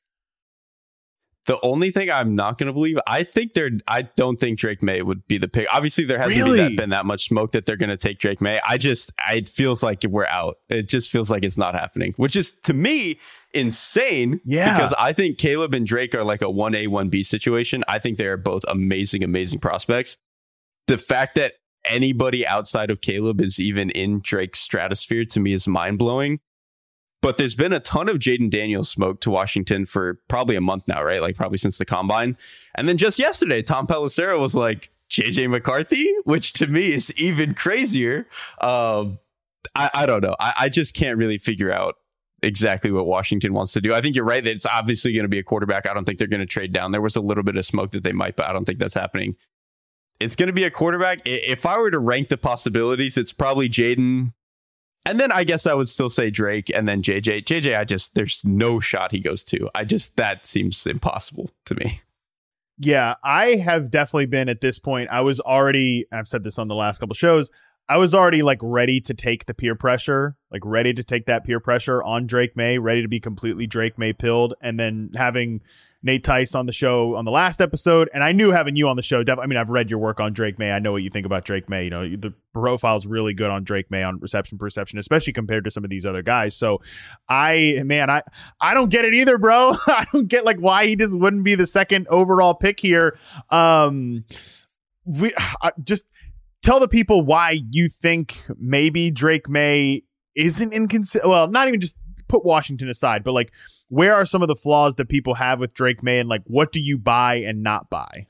The only thing I'm not going to believe, I think they're, I don't think Drake May would be the pick. Obviously, there hasn't Really? been, that, been that much smoke that they're going to take Drake May. I just, it feels like we're out. It just feels like it's not happening, which is to me insane. Yeah. Because I think Caleb and Drake are like a one A, one B situation. I think they are both amazing, amazing prospects. The fact that anybody outside of Caleb is even in Drake's stratosphere to me is mind blowing. But there's been a ton of Jaden Daniels smoke to Washington for probably a month now, right? Like probably since the combine. And then just yesterday, Tom Pelissero was like, J J McCarthy, which to me is even crazier. Um, I, I don't know. I, I just can't really figure out exactly what Washington wants to do. I think you're right that it's obviously going to be a quarterback. I don't think they're going to trade down. There was a little bit of smoke that they might, but I don't think that's happening. It's going to be a quarterback. If I were to rank the possibilities, it's probably Jaden. And then I guess I would still say Drake and then J J. J J, I just, there's no shot he goes to. I just, that seems impossible to me. Yeah, I have definitely been at this point. I was already, I've said this on the last couple shows, I was already like ready to take the peer pressure, like ready to take that peer pressure on Drake May, ready to be completely Drake May pilled. And then having Nate Tice on the show on the last episode, and I knew having you on the show, def- I mean, I've read your work on Drake May. I know what you think about Drake May. You know, the profile's really good on Drake May on reception perception, especially compared to some of these other guys. So I, man, I, I don't get it either, bro. I don't get like why he just wouldn't be the second overall pick here. Um, we I, just tell the people why you think maybe Drake May isn't inconsistent. Well, not even just put Washington aside, but like, where are some of the flaws that people have with Drake May, and like, what do you buy and not buy?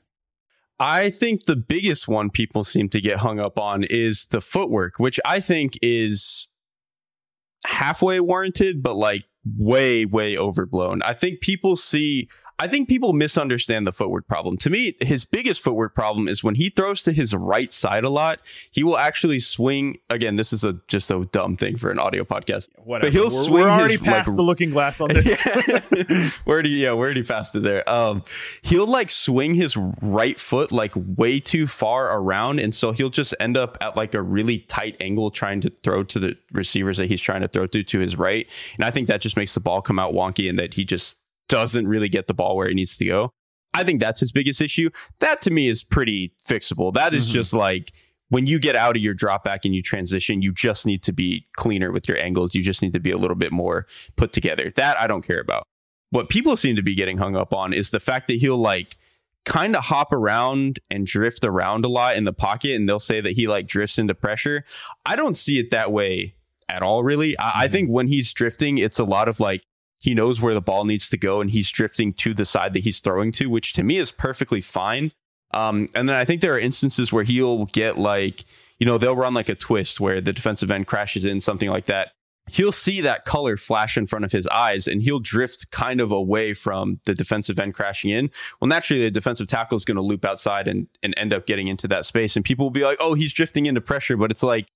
I think the biggest one people seem to get hung up on is the footwork, which I think is halfway warranted, but like way, way overblown. I think people see, I think people misunderstand the footwork problem. To me, his biggest footwork problem is when he throws to his right side a lot, he will actually swing. Again, this is a just a dumb thing for an audio podcast. Whatever. But he'll we're, swing we're already his, past like, the looking glass on this. we're already, yeah, we're already past it there. Um, he'll like swing his right foot like way too far around. And so he'll just end up at like a really tight angle trying to throw to the receivers that he's trying to throw to to his right. And I think that just makes the ball come out wonky and that he just doesn't really get the ball where it needs to go. I think that's his biggest issue. That to me is pretty fixable. That is mm-hmm. just like when you get out of your drop back and you transition, you just need to be cleaner with your angles. You just need to be a little bit more put together. That I don't care about. What people seem to be getting hung up on is the fact that he'll like kind of hop around and drift around a lot in the pocket. And they'll say that he like drifts into pressure. I don't see it that way at all, really. I, mm-hmm. I think when he's drifting, it's a lot of like, he knows where the ball needs to go and he's drifting to the side that he's throwing to, which to me is perfectly fine. Um, and then I think there are instances where he'll get like, you know, they'll run like a twist where the defensive end crashes in, something like that. He'll see that color flash in front of his eyes and he'll drift kind of away from the defensive end crashing in. Well, naturally, the defensive tackle is going to loop outside and, and end up getting into that space. And people will be like, oh, he's drifting into pressure. But it's like,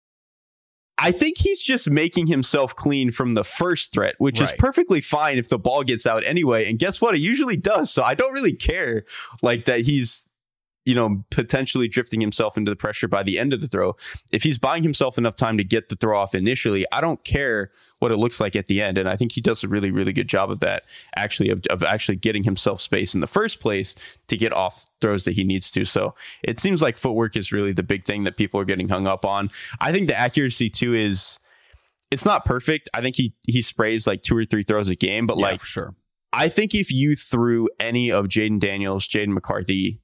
I think he's just making himself clean from the first threat, which right. is perfectly fine if the ball gets out anyway. And guess what? It usually does. So I don't really care like that he's, you know, potentially drifting himself into the pressure by the end of the throw. If he's buying himself enough time to get the throw off initially, I don't care what it looks like at the end. And I think he does a really, really good job of that, actually, of, of actually getting himself space in the first place to get off throws that he needs to. So it seems like footwork is really the big thing that people are getting hung up on. I think the accuracy too is, it's not perfect. I think he, he sprays like two or three throws a game, but yeah, like, for sure. I think if you threw any of Jayden Daniels, Jaden McCarthy,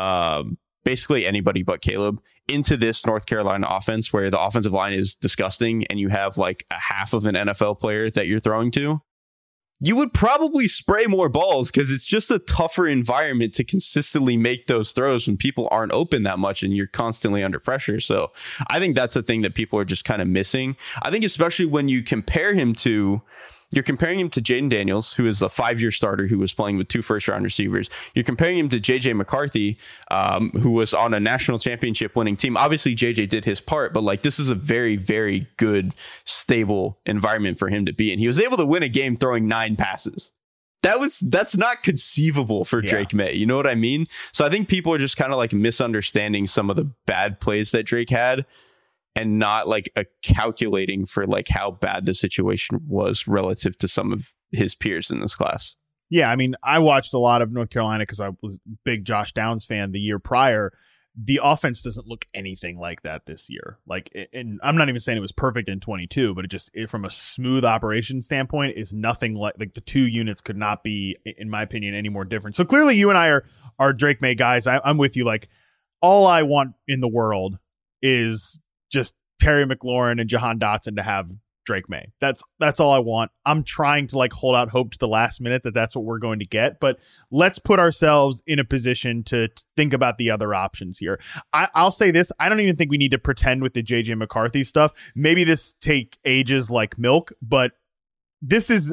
Um, basically anybody but Caleb into this North Carolina offense where the offensive line is disgusting and you have like a half of an N F L player that you're throwing to, you would probably spray more balls because it's just a tougher environment to consistently make those throws when people aren't open that much and you're constantly under pressure. So I think that's a thing that people are just kind of missing. I think especially when you compare him to You're comparing him to Jayden Daniels, who is a five-year starter who was playing with two first-round receivers. You're comparing him to J J McCarthy, um, who was on a national championship winning team. Obviously, J J did his part, but like this is a very, very good, stable environment for him to be in. He was able to win a game throwing nine passes. That was that's not conceivable for yeah. Drake Maye. You know what I mean? So I think people are just kind of like misunderstanding some of the bad plays that Drake had, and not like a calculating for like how bad the situation was relative to some of his peers in this class. Yeah, I mean, I watched a lot of North Carolina because I was a big Josh Downs fan the year prior. The offense doesn't look anything like that this year. Like, and I'm not even saying it was perfect in twenty-two, but it just, it, from a smooth operation standpoint, is nothing like, like the two units could not be, in my opinion, any more different. So clearly you and I are, are Drake Maye guys. I, I'm with you. Like, all I want in the world is just Terry McLaurin and Jahan Dotson to have Drake Maye. That's that's all I want. I'm trying to like hold out hope to the last minute that that's what we're going to get. But let's put ourselves in a position to, to think about the other options here. I, I'll say this. I don't even think we need to pretend with the J J McCarthy stuff. Maybe this take ages like milk, but this is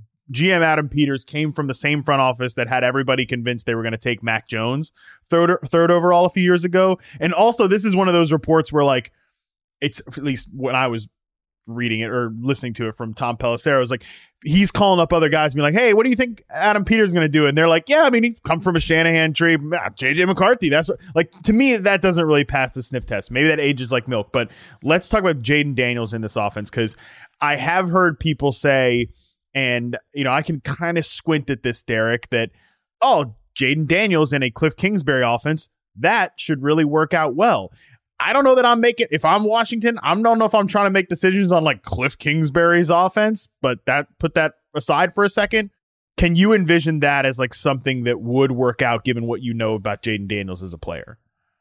G M Adam Peters came from the same front office that had everybody convinced they were going to take Mac Jones third, third overall a few years ago. And also this is one of those reports where like, it's at least when I was reading it or listening to it from Tom Pelissero, was like, he's calling up other guys and being like, hey, what do you think Adam Peters is going to do? And they're like, yeah, I mean, he's come from a Shanahan tree. J J McCarthy. That's what, like, to me, that doesn't really pass the sniff test. Maybe that ages like milk, but let's talk about Jayden Daniels in this offense. Cause I have heard people say, and you know, I can kind of squint at this, Derek, that, oh, Jayden Daniels in a Cliff Kingsbury offense, that should really work out well. I don't know that I'm making, if I'm Washington, I don't know if I'm trying to make decisions on like Cliff Kingsbury's offense, but that put that aside for a second. Can you envision that as like something that would work out given what you know about Jayden Daniels as a player?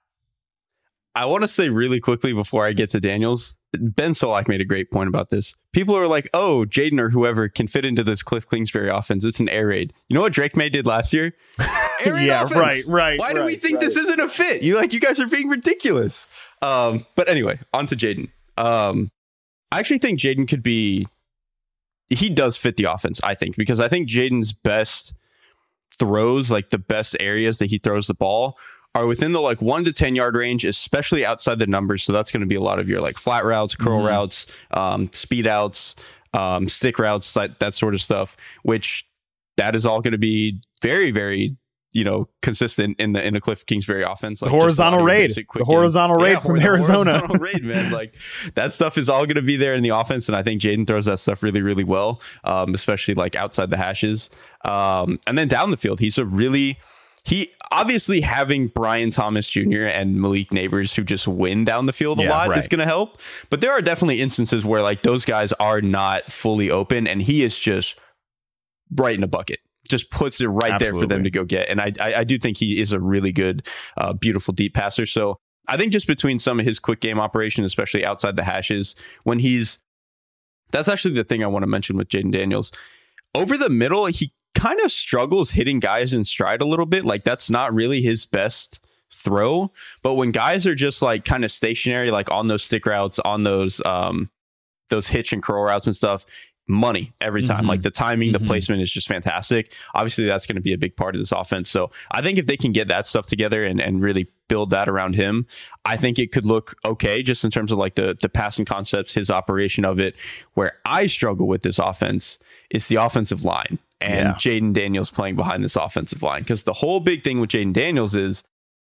I want to say really quickly before I get to Daniels, Ben Solak made a great point about this. People are like, oh, Jayden or whoever can fit into this Cliff Kingsbury offense. It's an air raid. You know what Drake Maye did last year? Air raid yeah, offense. right, right. Why right, do we think right. this isn't a fit? You like, you guys are being ridiculous. Um, but anyway, on to Jayden. Um, I actually think Jayden could be, he does fit the offense, I think, because I think Jayden's best throws, like the best areas that he throws the ball, are within the like one to ten yard range, especially outside the numbers. So that's going to be a lot of your like flat routes, curl mm-hmm. routes, um, speed outs, um, stick routes, that, that sort of stuff, which that is all going to be very, very, you know, consistent in the in a Cliff Kingsbury offense. Like the horizontal raid, the horizontal raid yeah, from the Arizona. Horizontal raid, man. Like that stuff is all going to be there in the offense, and I think Jaden throws that stuff really, really well, um, especially like outside the hashes, um, and then down the field. He's a really he obviously having Brian Thomas Junior and Malik Neighbors who just win down the field a yeah, lot right. is going to help. But there are definitely instances where like those guys are not fully open, and he is just right in a bucket. Just puts it right Absolutely. there for them to go get. And I, I, I do think he is a really good, uh, beautiful deep passer. So I think just between some of his quick game operation, especially outside the hashes, when he's, that's actually the thing I want to mention with Jaden Daniels. Over the middle, he kind of struggles hitting guys in stride a little bit. Like that's not really his best throw. But when guys are just like kind of stationary, like on those stick routes, on those, um, those hitch and curl routes and stuff, money every time. Mm-hmm. Like the timing, the mm-hmm. placement is just fantastic. Obviously, that's going to be a big part of this offense. So I think if they can get that stuff together and, and really build that around him, I think it could look okay just in terms of like the, the passing concepts, his operation of it. Where I struggle with this offense is the offensive line and yeah. Jaden Daniels playing behind this offensive line. Because the whole big thing with Jaden Daniels is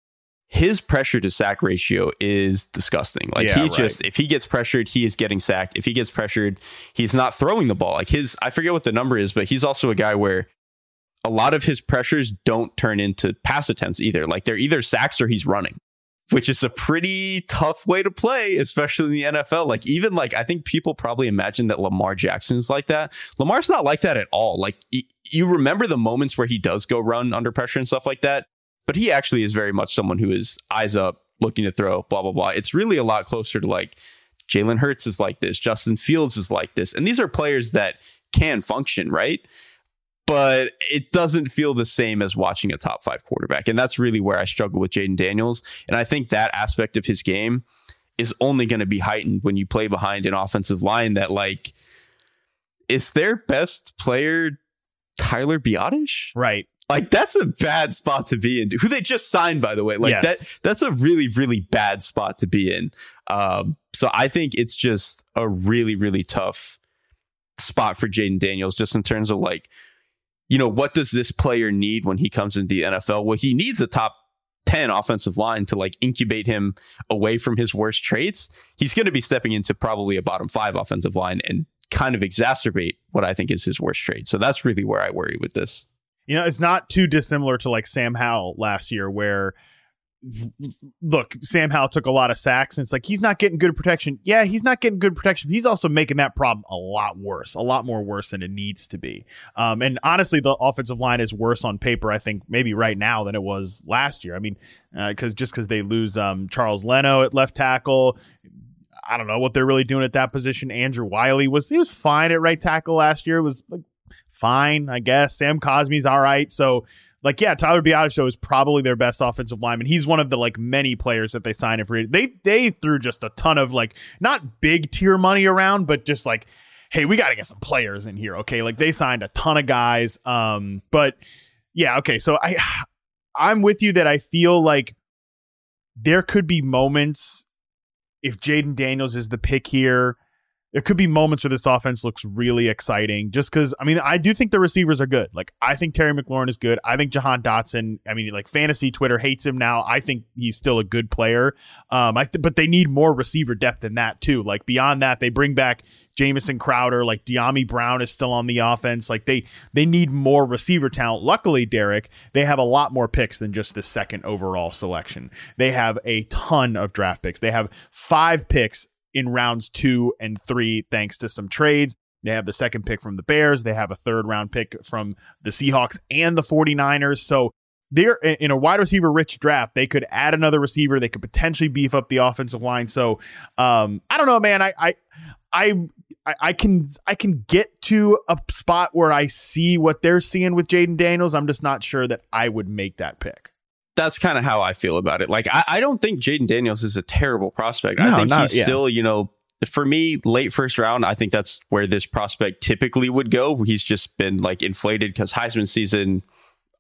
his pressure to sack ratio is disgusting. Like yeah, he right. just, if he gets pressured, he is getting sacked. If he gets pressured, he's not throwing the ball. Like his, I forget what the number is, but he's also a guy where a lot of his pressures don't turn into pass attempts either. Like they're either sacks or he's running, which is a pretty tough way to play, especially in the N F L. Like even like, I think people probably imagine that Lamar Jackson is like that. Lamar's not like that at all. Like y- you remember the moments where he does go run under pressure and stuff like that. But he actually is very much someone who is eyes up, looking to throw, blah, blah, blah. It's really a lot closer to like Jalen Hurts is like this. Justin Fields is like this. And these are players that can function, right? But it doesn't feel the same as watching a top five quarterback. And that's really where I struggle with Jaden Daniels. And I think that aspect of his game is only going to be heightened when you play behind an offensive line that like, is their best player Tyler Biadasz? Right. Like that's a bad spot to be in. Who they just signed, by the way. Like yes. that that's a really, really bad spot to be in. Um, so I think it's just a really, really tough spot for Jaden Daniels, just in terms of like, you know, what does this player need when he comes into the N F L? Well, he needs a top ten offensive line to like incubate him away from his worst traits. He's going to be stepping into probably a bottom five offensive line and kind of exacerbate what I think is his worst trait. So that's really where I worry with this. You know, it's not too dissimilar to like Sam Howell last year where, look, Sam Howell took a lot of sacks and it's like, he's not getting good protection. Yeah, he's not getting good protection. He's also making that problem a lot worse, a lot more worse than it needs to be. Um, and honestly, the offensive line is worse on paper, I think, maybe right now than it was last year. I mean, because uh, just because they lose um, Charles Leno at left tackle, I don't know what they're really doing at that position. Andrew Wiley was, he was fine at right tackle last year. It was like, fine, I guess. Sam Cosmi's all right. So, like, yeah, Tyler Biadasz is probably their best offensive lineman. He's one of the, like, many players that they signed in free. They they threw just a ton of, like, not big tier money around, but just like, hey, we got to get some players in here, okay? Like, they signed a ton of guys. Um, but, yeah, okay, so I, I'm with you that I feel like there could be moments if Jaden Daniels is the pick here. There could be moments where this offense looks really exciting just because, I mean, I do think the receivers are good. Like, I think Terry McLaurin is good. I think Jahan Dotson, I mean, like, fantasy Twitter hates him now. I think he's still a good player. Um, I th- but they need more receiver depth than that, too. Like, beyond that, they bring back Jamison Crowder. Like, De'Ami Brown is still on the offense. Like, they they need more receiver talent. Luckily, Derek, they have a lot more picks than just the second overall selection. They have a ton of draft picks. They have five picks in rounds two and three, thanks to some trades. They have the second pick from the Bears. They have a third round pick from the Seahawks and the 49ers. So they're in a wide receiver rich draft. They could add another receiver. They could potentially beef up the offensive line. So um, I don't know, man. I, I, I, I can, I can get to a spot where I see what they're seeing with Jaden Daniels. I'm just not sure that I would make that pick. That's kind of how I feel about it. Like, I, I don't think Jaden Daniels is a terrible prospect. No, I think not, he's yeah. still, you know, for me, late first round, I think that's where this prospect typically would go. He's just been like inflated because Heisman season,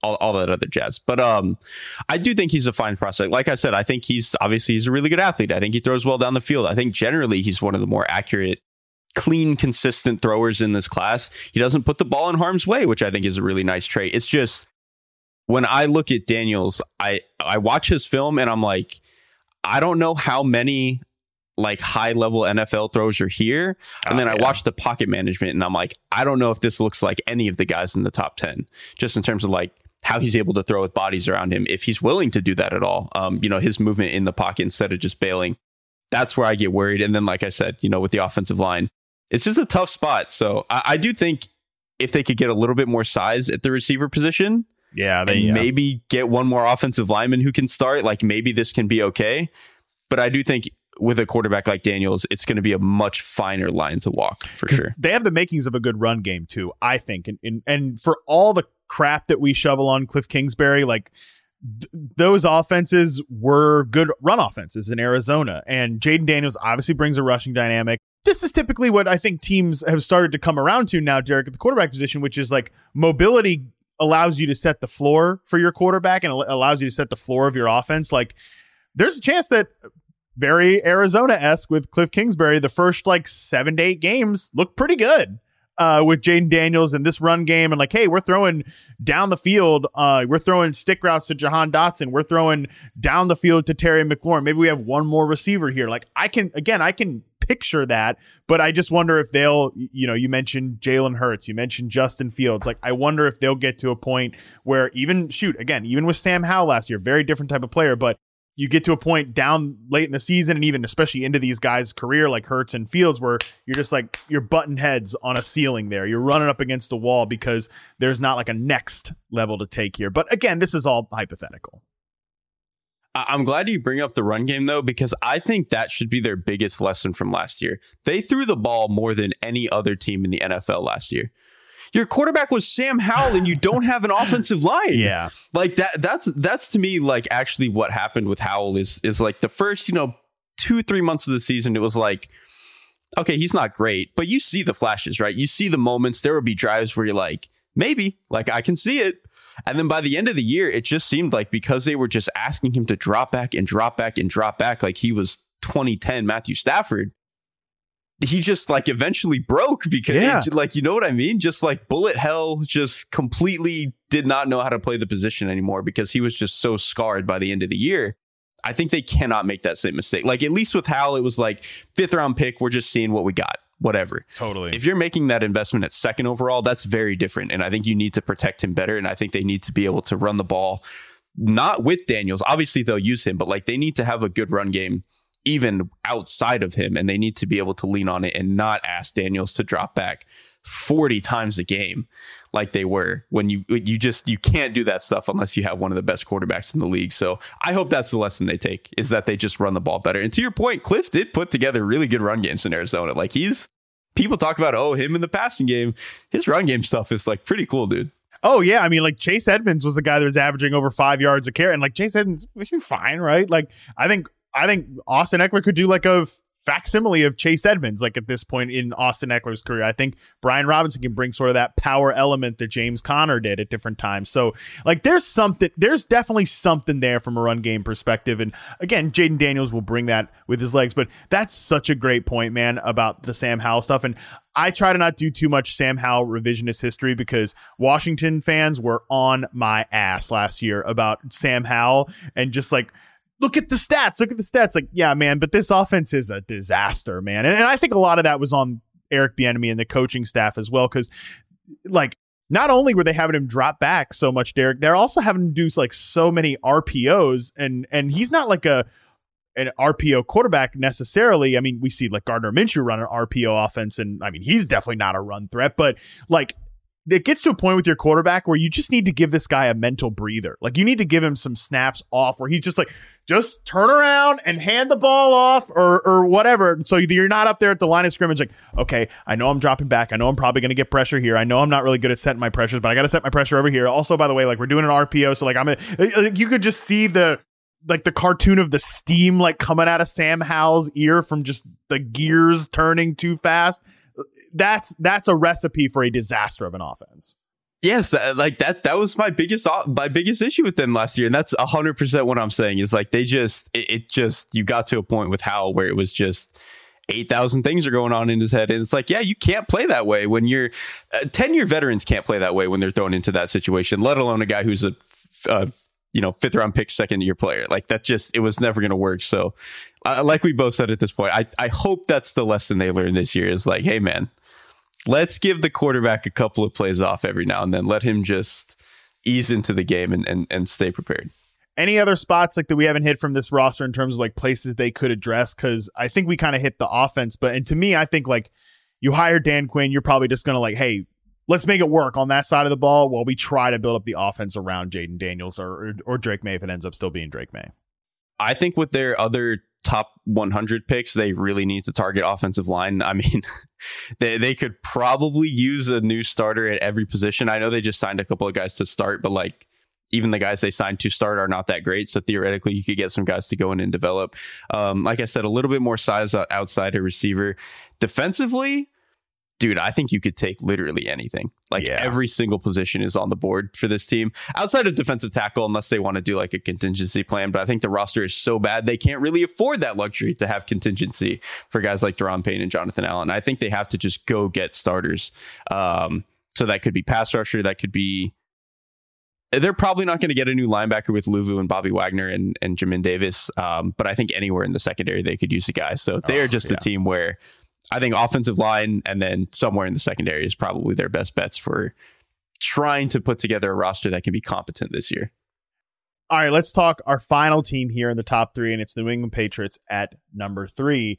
all, all that other jazz. But um, I do think he's a fine prospect. Like I said, I think he's obviously he's a really good athlete. I think he throws well down the field. I think generally he's one of the more accurate, clean, consistent throwers in this class. He doesn't put the ball in harm's way, which I think is a really nice trait. It's just when I look at Daniels, I, I watch his film and I'm like, I don't know how many like high level N F L throws are here. And oh, then I yeah. watch the pocket management and I'm like, I don't know if this looks like any of the guys in the top ten, just in terms of like how he's able to throw with bodies around him. If he's willing to do that at all, um, you know, his movement in the pocket instead of just bailing, that's where I get worried. And then, like I said, you know, with the offensive line, it's just a tough spot. So I, I do think if they could get a little bit more size at the receiver position, yeah, they, and yeah. maybe get one more offensive lineman who can start, like maybe this can be okay. But I do think with a quarterback like Daniels, it's going to be a much finer line to walk for sure. They have the makings of a good run game too, I think. And, and, and for all the crap that we shovel on Cliff Kingsbury, like th- those offenses were good run offenses in Arizona. And Jaden Daniels obviously brings a rushing dynamic. This is typically what I think teams have started to come around to now, Derek, at the quarterback position, which is like mobility allows you to set the floor for your quarterback and allows you to set the floor of your offense. Like there's a chance that very Arizona-esque with Cliff Kingsbury, the first like seven to eight games look pretty good uh, with Jaden Daniels and this run game. And like, hey, we're throwing down the field. Uh, we're throwing stick routes to Jahan Dotson. We're throwing down the field to Terry McLaurin. Maybe we have one more receiver here. Like I can, again, I can picture that, but I just wonder if they'll, you know, you mentioned Jalen Hurts, you mentioned Justin Fields. Like I wonder if they'll get to a point where even shoot, again, even with Sam Howell last year, very different type of player, but you get to a point down late in the season and even especially into these guys' career like Hurts and Fields where you're just like you're butting heads on a ceiling there. You're running up against the wall because there's not like a next level to take here. But again, this is all hypothetical. I'm glad you bring up the run game, though, because I think that should be their biggest lesson from last year. They threw the ball more than any other team in the N F L last year. Your quarterback was Sam Howell and you don't have an offensive line. Yeah. Like that, that's, that's to me, like actually what happened with Howell is, is like the first, you know, two, three months of the season, it was like, okay, he's not great, but you see the flashes, right? You see the moments. There would be drives where you're like, maybe, like I can see it. And then by the end of the year, it just seemed like because they were just asking him to drop back and drop back and drop back, like he was twenty ten Matthew Stafford, he just like eventually broke because yeah. it, like, you know what I mean? Just like bullet hell, just completely did not know how to play the position anymore because he was just so scarred by the end of the year. I think they cannot make that same mistake. Like at least with Howell, it was like fifth round pick. We're just seeing what we got. Whatever. Totally. If you're making that investment at second overall, that's very different. And I think you need to protect him better. And I think they need to be able to run the ball, not with Daniels. Obviously, they'll use him, but like they need to have a good run game even outside of him. And they need to be able to lean on it and not ask Daniels to drop back forty times a game like they were when you you just you can't do that stuff unless you have one of the best quarterbacks in the league. So I hope that's the lesson they take, is that they just run the ball better. And to your point, Cliff did put together really good run games in Arizona. Like he's people talk about, oh, him in the passing game. His run game stuff is like pretty cool, dude. Oh, yeah. I mean, like Chase Edmonds was the guy that was averaging over five yards a carry. And like Chase Edmonds, was fine, right? Like I think I think Austin Ekeler could do like a facsimile of Chase Edmonds, like at this point in Austin Eckler's career. I think Brian Robinson can bring sort of that power element that James Conner did at different times. So like there's something, there's definitely something there from a run game perspective. And again, Jaden Daniels will bring that with his legs, but that's such a great point, man, about the Sam Howell stuff. And I try to not do too much Sam Howell revisionist history because Washington fans were on my ass last year about Sam Howell and just like, look at the stats. Look at the stats. Like, yeah, man, but this offense is a disaster, man. And, and I think a lot of that was on Eric Bieniemy and the coaching staff as well, because, like, not only were they having him drop back so much, Derek, they're also having him do like so many R P Os, and and he's not like a an R P O quarterback necessarily. I mean, we see like Gardner Minshew run an R P O offense, and I mean, he's definitely not a run threat, but like, it gets to a point with your quarterback where you just need to give this guy a mental breather. Like you need to give him some snaps off where he's just like, just turn around and hand the ball off or or whatever. So you're not up there at the line of scrimmage like, okay, I know I'm dropping back. I know I'm probably going to get pressure here. I know I'm not really good at setting my pressures, but I got to set my pressure over here. Also, by the way, like we're doing an R P O. So like I'm gonna, you could just see the, like the cartoon of the steam like coming out of Sam Howell's ear from just the gears turning too fast. That's that's a recipe for a disaster of an offense. Yes, that, like that. That was my biggest my biggest issue with them last year, and that's a hundred percent what I'm saying. Is like they just it, it just you got to a point with Howell where it was just eight thousand things are going on in his head, and it's like, yeah, you can't play that way when you're uh, ten year veterans can't play that way when they're thrown into that situation. Let alone a guy who's a uh, you know fifth round pick, second year player. Like that just it was never going to work. So, uh, like we both said at this point, I I hope that's the lesson they learned this year. Is like, hey man. Let's give the quarterback a couple of plays off every now and then. Let him just ease into the game and, and, and stay prepared. Any other spots like that we haven't hit from this roster in terms of like places they could address? Because I think we kind of hit the offense. But and to me, I think like you hire Dan Quinn, you're probably just going to like, hey, let's make it work on that side of the ball while we try to build up the offense around Jaden Daniels or, or, or Drake May if it ends up still being Drake May. I think with their other top one hundred picks, they really need to target offensive line. I mean, they they could probably use a new starter at every position. I know they just signed a couple of guys to start, but like even the guys they signed to start are not that great. So theoretically, you could get some guys to go in and develop. Um, like I said, a little bit more size outside a receiver. Defensively, dude, I think you could take literally anything. Like yeah. every single position is on the board for this team outside of defensive tackle, unless they want to do like a contingency plan. But I think the roster is so bad, they can't really afford that luxury to have contingency for guys like Daron Payne and Jonathan Allen. I think they have to just go get starters. Um, so that could be pass rusher. That could be, they're probably not going to get a new linebacker with Luvu and Bobby Wagner and, and Jamin Davis. Um, but I think anywhere in the secondary, they could use a guy. So they are just oh, yeah. a team where I think offensive line and then somewhere in the secondary is probably their best bets for trying to put together a roster that can be competent this year. All right, let's talk our final team here in the top three, and it's the New England Patriots at number three.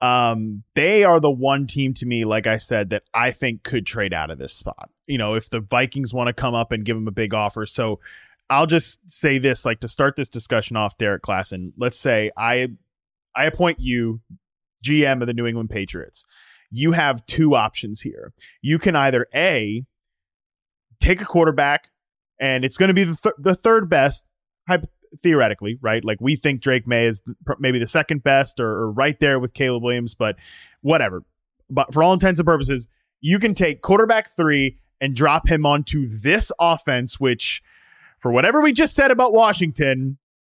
Um, they are the one team to me, like I said, that I think could trade out of this spot. You know, if the Vikings want to come up and give them a big offer. So I'll just say this, like to start this discussion off, Derek Klassen, let's say I I appoint you G M of the New England Patriots. You have two options here. You can either A, take a quarterback, and it's going to be the, th- the third best, theoretically, right? Like we think Drake May is maybe the second best or, or right there with Caleb Williams, but whatever. But for all intents and purposes, you can take quarterback three and drop him onto this offense, which for whatever we just said about Washington,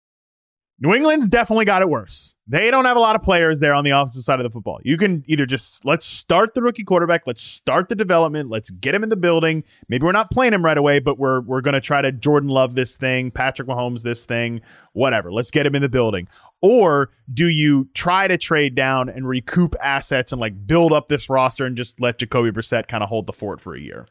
New England's definitely got it worse. They don't have a lot of players there on the offensive side of the football. You can either just, let's start the rookie quarterback, let's start the development, let's get him in the building. Maybe we're not playing him right away, but we're we're going to try to Jordan Love this thing, Patrick Mahomes this thing, whatever. Let's get him in the building. Or do you try to trade down and recoup assets and like build up this roster and just let Jacoby Brissett kind of hold the fort for a year?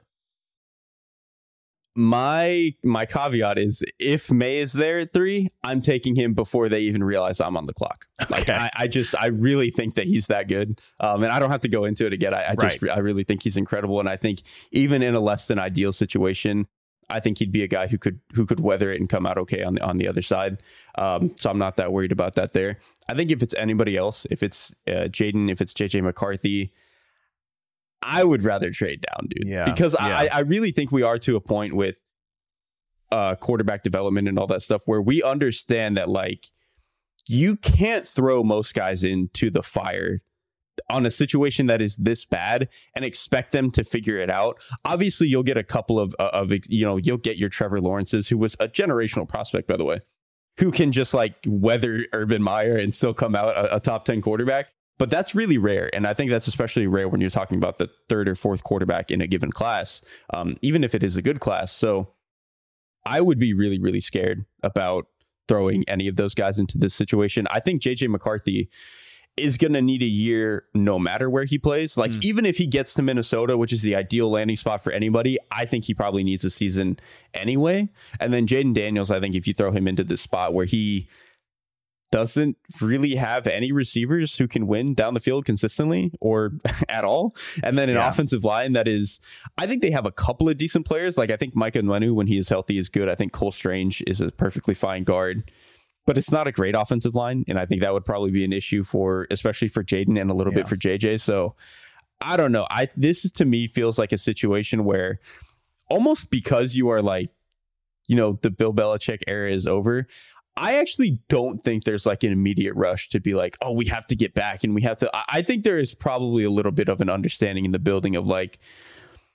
My my caveat is if May is there at three, I'm taking him before they even realize I'm on the clock. Like okay. I, I just I really think that he's that good. Um, and I don't have to go into it again. I, I just right. I really think he's incredible. And I think even in a less than ideal situation, I think he'd be a guy who could who could weather it and come out okay on the on the other side. Um, so I'm not that worried about that there. I think if it's anybody else, if it's uh, Jaden, if it's J J McCarthy, I would rather trade down, dude. Yeah, because yeah. I, I really think we are to a point with uh, quarterback development and all that stuff where we understand that, like, you can't throw most guys into the fire on a situation that is this bad and expect them to figure it out. Obviously, you'll get a couple of, of you know, you'll get your Trevor Lawrences, who was a generational prospect, by the way, who can just, like, weather Urban Meyer and still come out a, a top ten quarterback. But that's really rare. And I think that's especially rare when you're talking about the third or fourth quarterback in a given class, um, even if it is a good class. So I would be really, really scared about throwing any of those guys into this situation. I think J J McCarthy is going to need a year no matter where he plays. Like, mm. even if he gets to Minnesota, which is the ideal landing spot for anybody, I think he probably needs a season anyway. And then Jaden Daniels, I think if you throw him into this spot where he doesn't really have any receivers who can win down the field consistently or at all. And then an yeah. offensive line that is, I think they have a couple of decent players. Like I think Micah Nwenu, when he is healthy, is good. I think Cole Strange is a perfectly fine guard, but it's not a great offensive line. And I think that would probably be an issue for, especially for Jaden and a little yeah. bit for J J. So I don't know. I, this is, to me, feels like a situation where almost because you are like, you know, the Bill Belichick era is over, I actually don't think there's like an immediate rush to be like, oh, we have to get back and we have to. I think there is probably a little bit of an understanding in the building of like,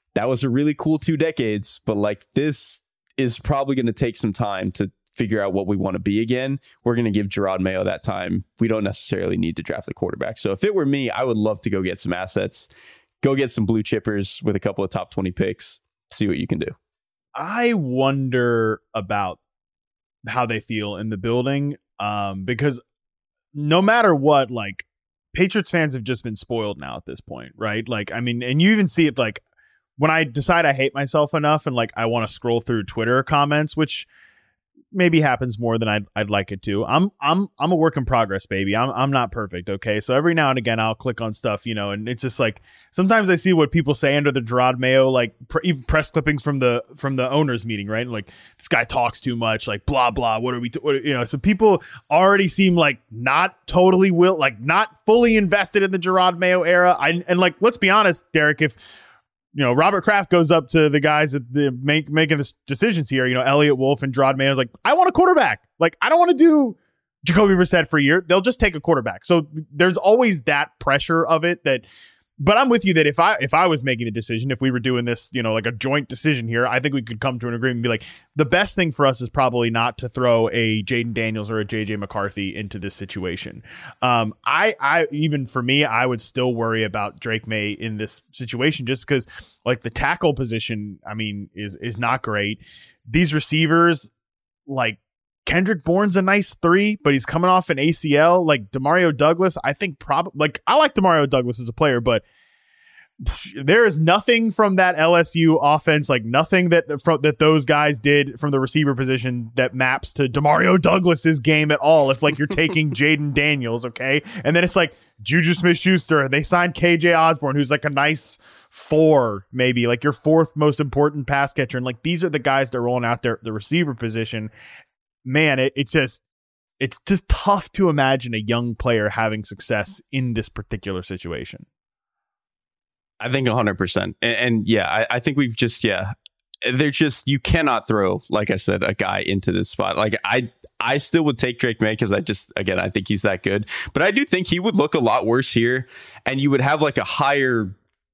that was a really cool two decades, but like this is probably going to take some time to figure out what we want to be again. We're going to give Jerod Mayo that time. We don't necessarily need to draft the quarterback. So if it were me, I would love to go get some assets, go get some blue chippers with a couple of top twenty picks, see what you can do. I wonder about how they feel in the building, um, because no matter what, like Patriots fans have just been spoiled now at this point, right? Like, I mean, and you even see it like when I decide I hate myself enough and like I want to scroll through Twitter comments, which maybe happens more than I'd, I'd like it to. I'm I'm I'm a work in progress, baby. I'm I'm not perfect, okay? So every now and again I'll click on stuff, you know, and it's just like sometimes I see what people say under the Jerod Mayo, like pr- even press clippings from the from the owners meeting, right? Like this guy talks too much, like blah blah. What are we, t-? What, you know? So people already seem like not totally will, like not fully invested in the Jerod Mayo era. I and like let's be honest, Derek, if you know, Robert Kraft goes up to the guys that the make making the decisions here, you know, Elliott Wolf and Jerod Mayo's like, I want a quarterback. Like, I don't want to do Jacoby Brissett for a year. They'll just take a quarterback. So there's always that pressure of it that, but I'm with you that if I if I was making the decision, if we were doing this, you know, like a joint decision here, I think we could come to an agreement and be like, the best thing for us is probably not to throw a Jaden Daniels or a J J McCarthy into this situation. Um, I, I even for me, I would still worry about Drake May in this situation just because, like, the tackle position, I mean, is is not great. These receivers, like, Kendrick Bourne's a nice three, but he's coming off an A C L. Like Demario Douglas, I think probably like I like Demario Douglas as a player, but there is nothing from that L S U offense, like nothing that from that those guys did from the receiver position that maps to Demario Douglas's game at all. If like you're taking Jaden Daniels, okay, and then it's like Juju Smith-Schuster, they signed K J Osborne, who's like a nice four, maybe like your fourth most important pass catcher, and like these are the guys that are rolling out there the receiver position. Man, it, it's just it's just tough to imagine a young player having success in this particular situation. I think one hundred percent. And, and yeah, I, I think we've just, yeah, they're just, you cannot throw, like I said, a guy into this spot. Like I, I still would take Drake May because I just, again, I think he's that good. But I do think he would look a lot worse here. And you would have like a higher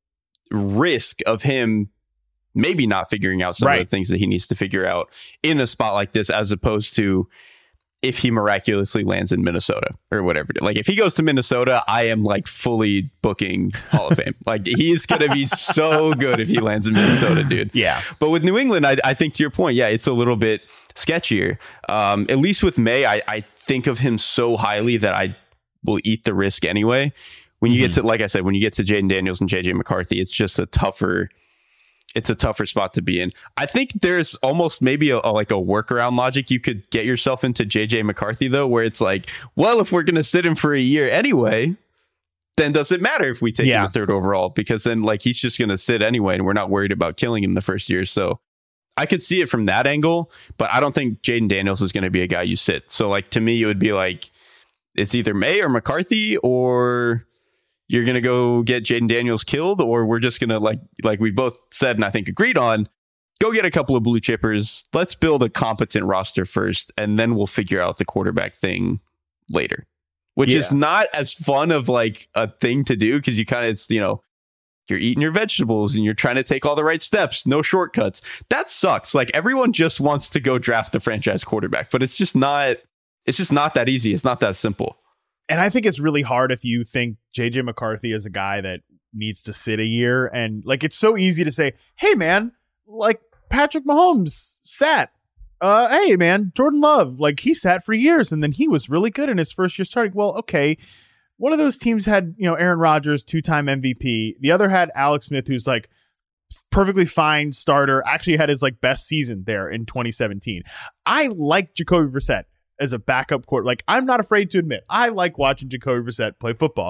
risk of him maybe not figuring out some right. of the things that he needs to figure out in a spot like this, as opposed to if he miraculously lands in Minnesota or whatever. Like if he goes to Minnesota, I am like fully booking Hall of Fame. Like he's going to be so good if he lands in Minnesota, dude. Yeah. But with New England, I, I think to your point, yeah, it's a little bit sketchier. Um, at least with May, I, I think of him so highly that I will eat the risk anyway. When you mm-hmm. get to, like I said, when you get to Jaden Daniels and J J McCarthy, it's just a tougher It's a tougher spot to be in. I think there's almost maybe a, a like a workaround logic you could get yourself into J J McCarthy, though, where it's like, well, if we're going to sit him for a year anyway, then does it matter if we take yeah. him a third overall? Because then like he's just going to sit anyway, and we're not worried about killing him the first year. So I could see it from that angle, but I don't think Jaden Daniels is going to be a guy you sit. So like to me, it would be like it's either May or McCarthy, or you're going to go get Jaden Daniels killed, or we're just going to, like like we both said and I think agreed on, go get a couple of blue chippers. Let's build a competent roster first, and then we'll figure out the quarterback thing later, which yeah. is not as fun of like a thing to do because you kind of, it's, you know, you're eating your vegetables and you're trying to take all the right steps. No shortcuts. That sucks. Like everyone just wants to go draft the franchise quarterback, but it's just not, it's just not that easy. It's not that simple. And I think it's really hard if you think J J McCarthy is a guy that needs to sit a year. And like, it's so easy to say, hey, man, like Patrick Mahomes sat. Uh, hey, man, Jordan Love, like he sat for years and then he was really good in his first year starting. Well, okay. One of those teams had, you know, Aaron Rodgers, two-time M V P. The other had Alex Smith, who's like perfectly fine starter. Actually had his like best season there in twenty seventeen. I like Jacoby Brissett as a backup quarterback. Like, I'm not afraid to admit, I like watching Jacoby Brissett play football.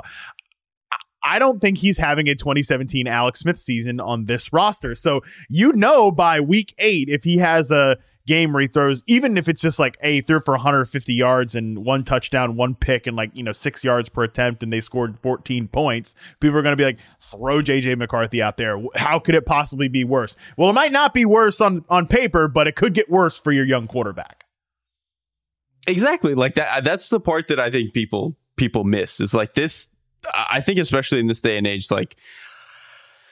I don't think he's having a twenty seventeen Alex Smith season on this roster. So you know by week eight, if he has a game where he throws, even if it's just like, hey, he threw for one hundred fifty yards and one touchdown, one pick, and like, you know, six yards per attempt, and they scored fourteen points, people are going to be like, throw J J McCarthy out there. How could it possibly be worse? Well, it might not be worse on, on paper, but it could get worse for your young quarterback. Exactly. Like that. That's the part that I think people people miss is like this. I think especially in this day and age, like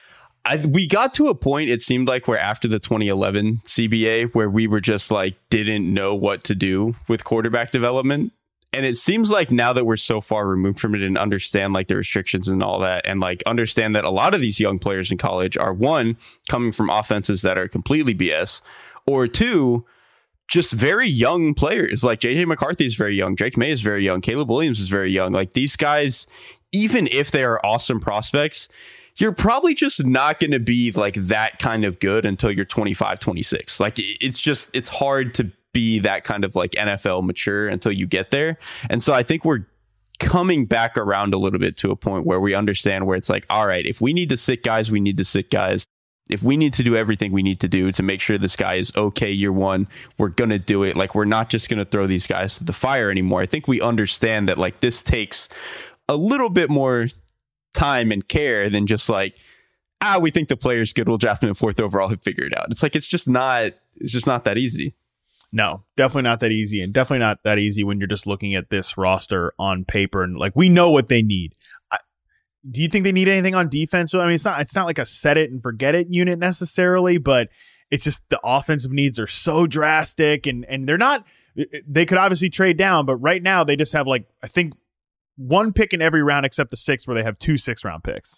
I, we got to a point, it seemed like, where after the twenty eleven C B A, where we were just like, didn't know what to do with quarterback development. And it seems like now that we're so far removed from it and understand like the restrictions and all that, and like understand that a lot of these young players in college are, one, coming from offenses that are completely B S, or two, just very young players. Like J J McCarthy is very young. Drake May is very young. Caleb Williams is very young. Like these guys, even if they are awesome prospects, you're probably just not going to be like that kind of good until you're twenty-five, twenty-six. Like it's just, it's hard to be that kind of like N F L mature until you get there. And so I think we're coming back around a little bit to a point where we understand where it's like, all right, if we need to sit guys, we need to sit guys. If we need to do everything we need to do to make sure this guy is okay year one, we're going to do it. Like, we're not just going to throw these guys to the fire anymore. I think we understand that like this takes a little bit more time and care than just like, ah, we think the player's good, we'll draft him in fourth overall and figure it out. It's like, it's just not, it's just not that easy. No, definitely not that easy, and definitely not that easy when you're just looking at this roster on paper and like we know what they need. I, do you think they need anything on defense? I mean, it's not it's not like a set it and forget it unit necessarily, but it's just the offensive needs are so drastic, and and they're not. They could obviously trade down, but right now they just have like I think one pick in every round except the sixth, where they have two six round picks.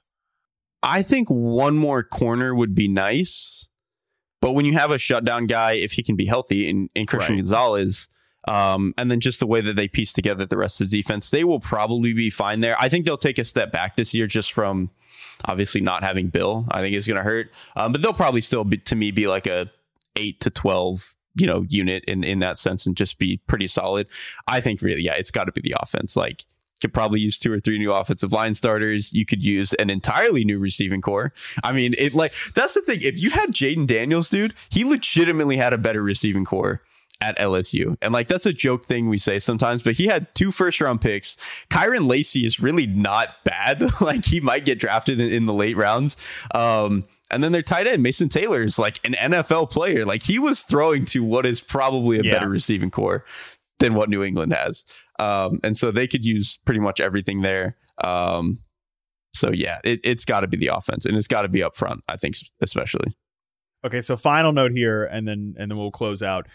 I think one more corner would be nice. But when you have a shutdown guy, if he can be healthy, in, in Christian right. Gonzalez, um, and then just the way that they piece together the rest of the defense, they will probably be fine there. I think they'll take a step back this year just from obviously not having Bill. I think it's going to hurt. Um, but they'll probably still, be, to me, be like a eight to twelve, you know, unit in, in that sense and just be pretty solid. I think really, yeah, it's got to be the offense. Like, could probably use two or three new offensive line starters. You could use an entirely new receiving core. I mean, it like that's the thing. If you had Jaden Daniels, dude, he legitimately had a better receiving core at L S U. And like, that's a joke thing we say sometimes, but he had two first round picks. Kyron Lacey is really not bad. Like, he might get drafted in, in the late rounds. Um, and then their tight end, Mason Taylor, is like an N F L player. Like, he was throwing to what is probably a yeah. better receiving core than what New England has. Um, and so they could use pretty much everything there. Um, so, yeah, it, it's got to be the offense, and it's got to be up front, I think, especially. Okay, so final note here, and then and then we'll close out.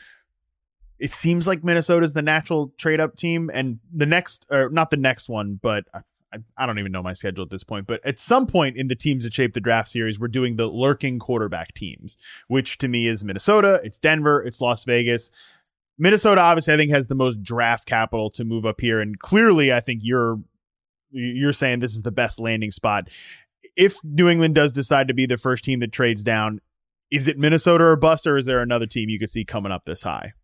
It seems like Minnesota's the natural trade-up team, and the next, or not the next one, but I, I don't even know my schedule at this point, but at some point in the teams that shape the draft series, we're doing the lurking quarterback teams, which to me is Minnesota, it's Denver, it's Las Vegas. Minnesota, obviously, I think has the most draft capital to move up here, and clearly, I think you're you're saying this is the best landing spot. If New England does decide to be the first team that trades down, is it Minnesota or bust, or is there another team you could see coming up this high?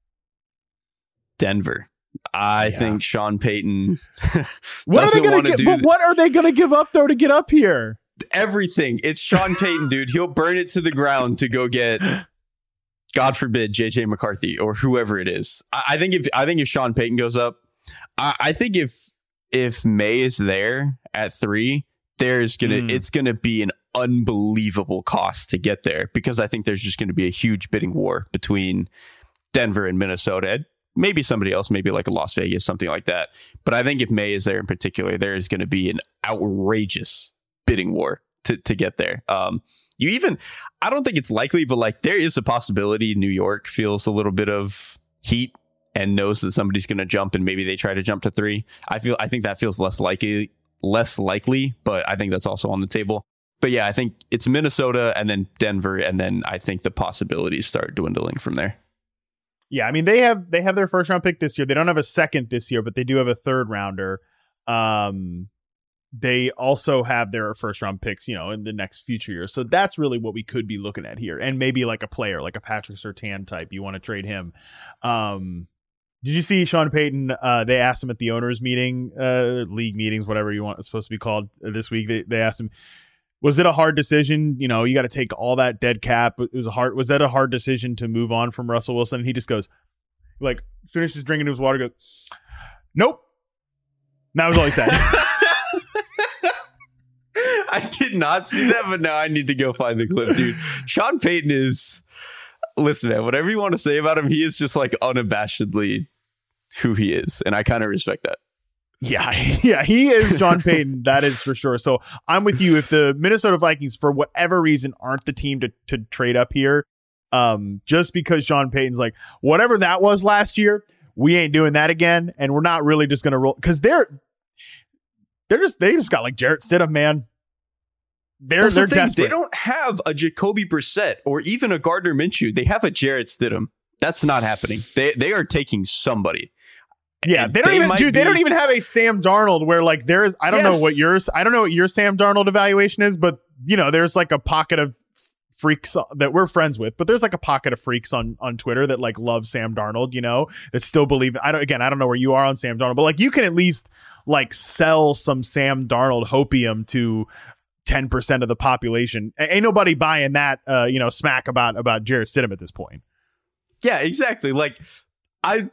Denver. I yeah. think Sean Payton what doesn't are they want to do. But what are they going to give up though to get up here? Everything. It's Sean Payton, dude. He'll burn it to the ground to go get, God forbid, J J McCarthy or whoever it is. I, I think if I think if Sean Payton goes up, I, I think if if May is there at three, there's gonna mm. it's gonna be an unbelievable cost to get there, because I think there's just going to be a huge bidding war between Denver and Minnesota. Maybe somebody else, maybe like a Las Vegas, something like that. But I think if May is there in particular, there is going to be an outrageous bidding war to, to get there. Um, you even, I don't think it's likely, but like there is a possibility New York feels a little bit of heat and knows that somebody's going to jump, and maybe they try to jump to three. I feel, I think that feels less likely, less likely, but I think that's also on the table. But yeah, I think it's Minnesota and then Denver, and then I think the possibilities start dwindling from there. Yeah, I mean, they have they have their first round pick this year. They don't have a second this year, but they do have a third rounder. Um, they also have their first round picks, you know, in the next future years. So that's really what we could be looking at here. And maybe like a player, like a Patrick Surtain type. You want to trade him. Um, did you see Sean Payton? Uh, they asked him at the owners meeting, uh, league meetings, whatever you want it's supposed to be called uh, this week. They, they asked him, was it a hard decision? You know, you got to take all that dead cap. It was a hard. Was that a hard decision to move on from Russell Wilson? And he just goes, like, finishes drinking his water, goes, nope. And that was all he said. I did not see that, but now I need to go find the clip, dude. Sean Payton is, listen, man, whatever you want to say about him, he is just like unabashedly who he is. And I kind of respect that. Yeah, yeah, he is Sean Payton. That is for sure. So I'm with you. If the Minnesota Vikings, for whatever reason, aren't the team to, to trade up here, um, just because Sean Payton's like, whatever that was last year, we ain't doing that again. And we're not really just going to roll because they're they're just they just got like Jarrett Stidham, man. They're That's they're the thing. desperate. They don't have a Jacoby Brissett or even a Gardner Minshew. They have a Jarrett Stidham. That's not happening. They they are taking somebody. Yeah, And they don't they even might dude, they be- don't even have a Sam Darnold where like there's I don't know Yes. what yours I don't know what your Sam Darnold evaluation is, but you know, there's like a pocket of freaks that we're friends with, but there's like a pocket of freaks on on Twitter that like love Sam Darnold, you know, that still believe I don't again, I don't know where you are on Sam Darnold, but like you can at least like sell some Sam Darnold hopium to ten percent of the population. A- Ain't nobody buying that uh, you know, smack about about Jarrett Stidham at this point. Yeah, exactly. Like I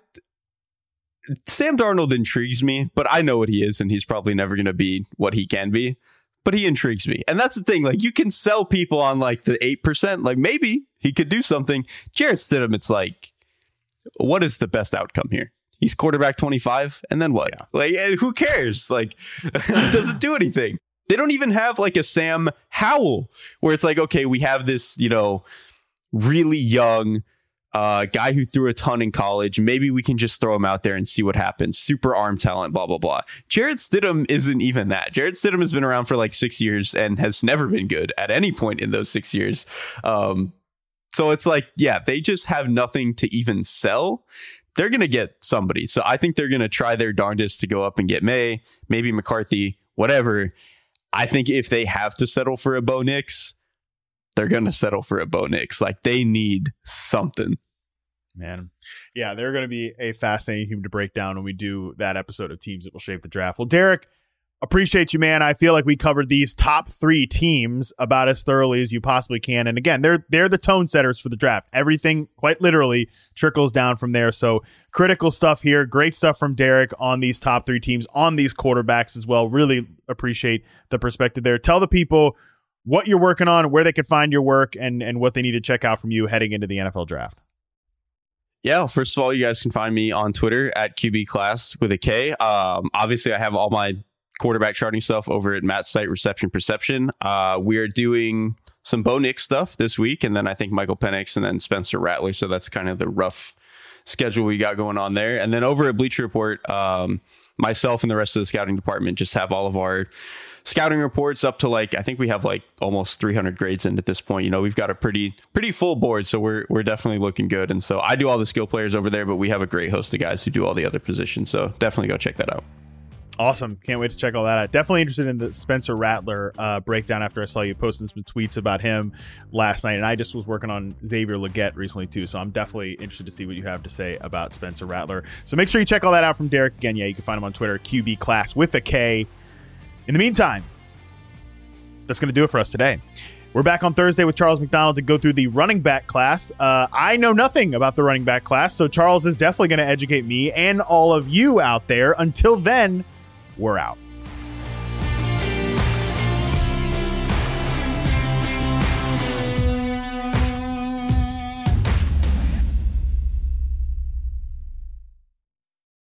Sam Darnold intrigues me, but I know what he is, and he's probably never going to be what he can be. But he intrigues me, and that's the thing. Like, you can sell people on like the eight percent. Like, maybe he could do something. Jarrett Stidham, it's like, what is the best outcome here? He's quarterback twenty-five, and then what? Yeah. Like, eh, who cares? Like, it doesn't do anything. They don't even have like a Sam Howell, where it's like, okay, we have this, you know, really young. Uh, guy who threw a ton in college. Maybe we can just throw him out there and see what happens. Super arm talent, blah, blah, blah. Jarrett Stidham isn't even that. Jarrett Stidham has been around for like six years and has never been good at any point in those six years. Um, so it's like, yeah, they just have nothing to even sell. They're going to get somebody. So I think they're going to try their darndest to go up and get May, maybe McCarthy, whatever. I think if they have to settle for a Bo Nix, they're going to settle for a Bo Nix. Like, they need something. Man, yeah, they're going to be a fascinating team to break down when we do that episode of Teams That Will Shape the Draft. Well, Derek, appreciate you, man. I feel like we covered these top three teams about as thoroughly as you possibly can. And again, they're they're the tone setters for the draft. Everything, quite literally, trickles down from there. So critical stuff here. Great stuff from Derek on these top three teams, on these quarterbacks as well. Really appreciate the perspective there. Tell the people what you're working on, where they can find your work, and and what they need to check out from you heading into the N F L draft. Yeah, well, first of all, you guys can find me on Twitter at Q B Class with a K. Um, obviously, I have all my quarterback charting stuff over at Matt's site, Reception Perception. Uh, we're doing some Bo Nix stuff this week, and then I think Michael Penix and then Spencer Rattler. So that's kind of the rough schedule we got going on there. And then over at Bleacher Report, um, myself and the rest of the scouting department just have all of our scouting reports up to like, I think we have like almost three hundred grades in at this point. You know, we've got a pretty, pretty full board. So we're, we're definitely looking good. And so I do all the skill players over there, but we have a great host of guys who do all the other positions. So definitely go check that out. Awesome. Can't wait to check all that out. Definitely interested in the Spencer Rattler uh, breakdown after I saw you posting some tweets about him last night. And I just was working on Xavier Legette recently too. So I'm definitely interested to see what you have to say about Spencer Rattler. So make sure you check all that out from Derek. Again, yeah, you can find him on Twitter, Q B Class with a K. In the meantime, that's going to do it for us today. We're back on Thursday with Charles McDonald to go through the running back class. Uh, I know nothing about the running back class, so Charles is definitely going to educate me and all of you out there. Until then, we're out.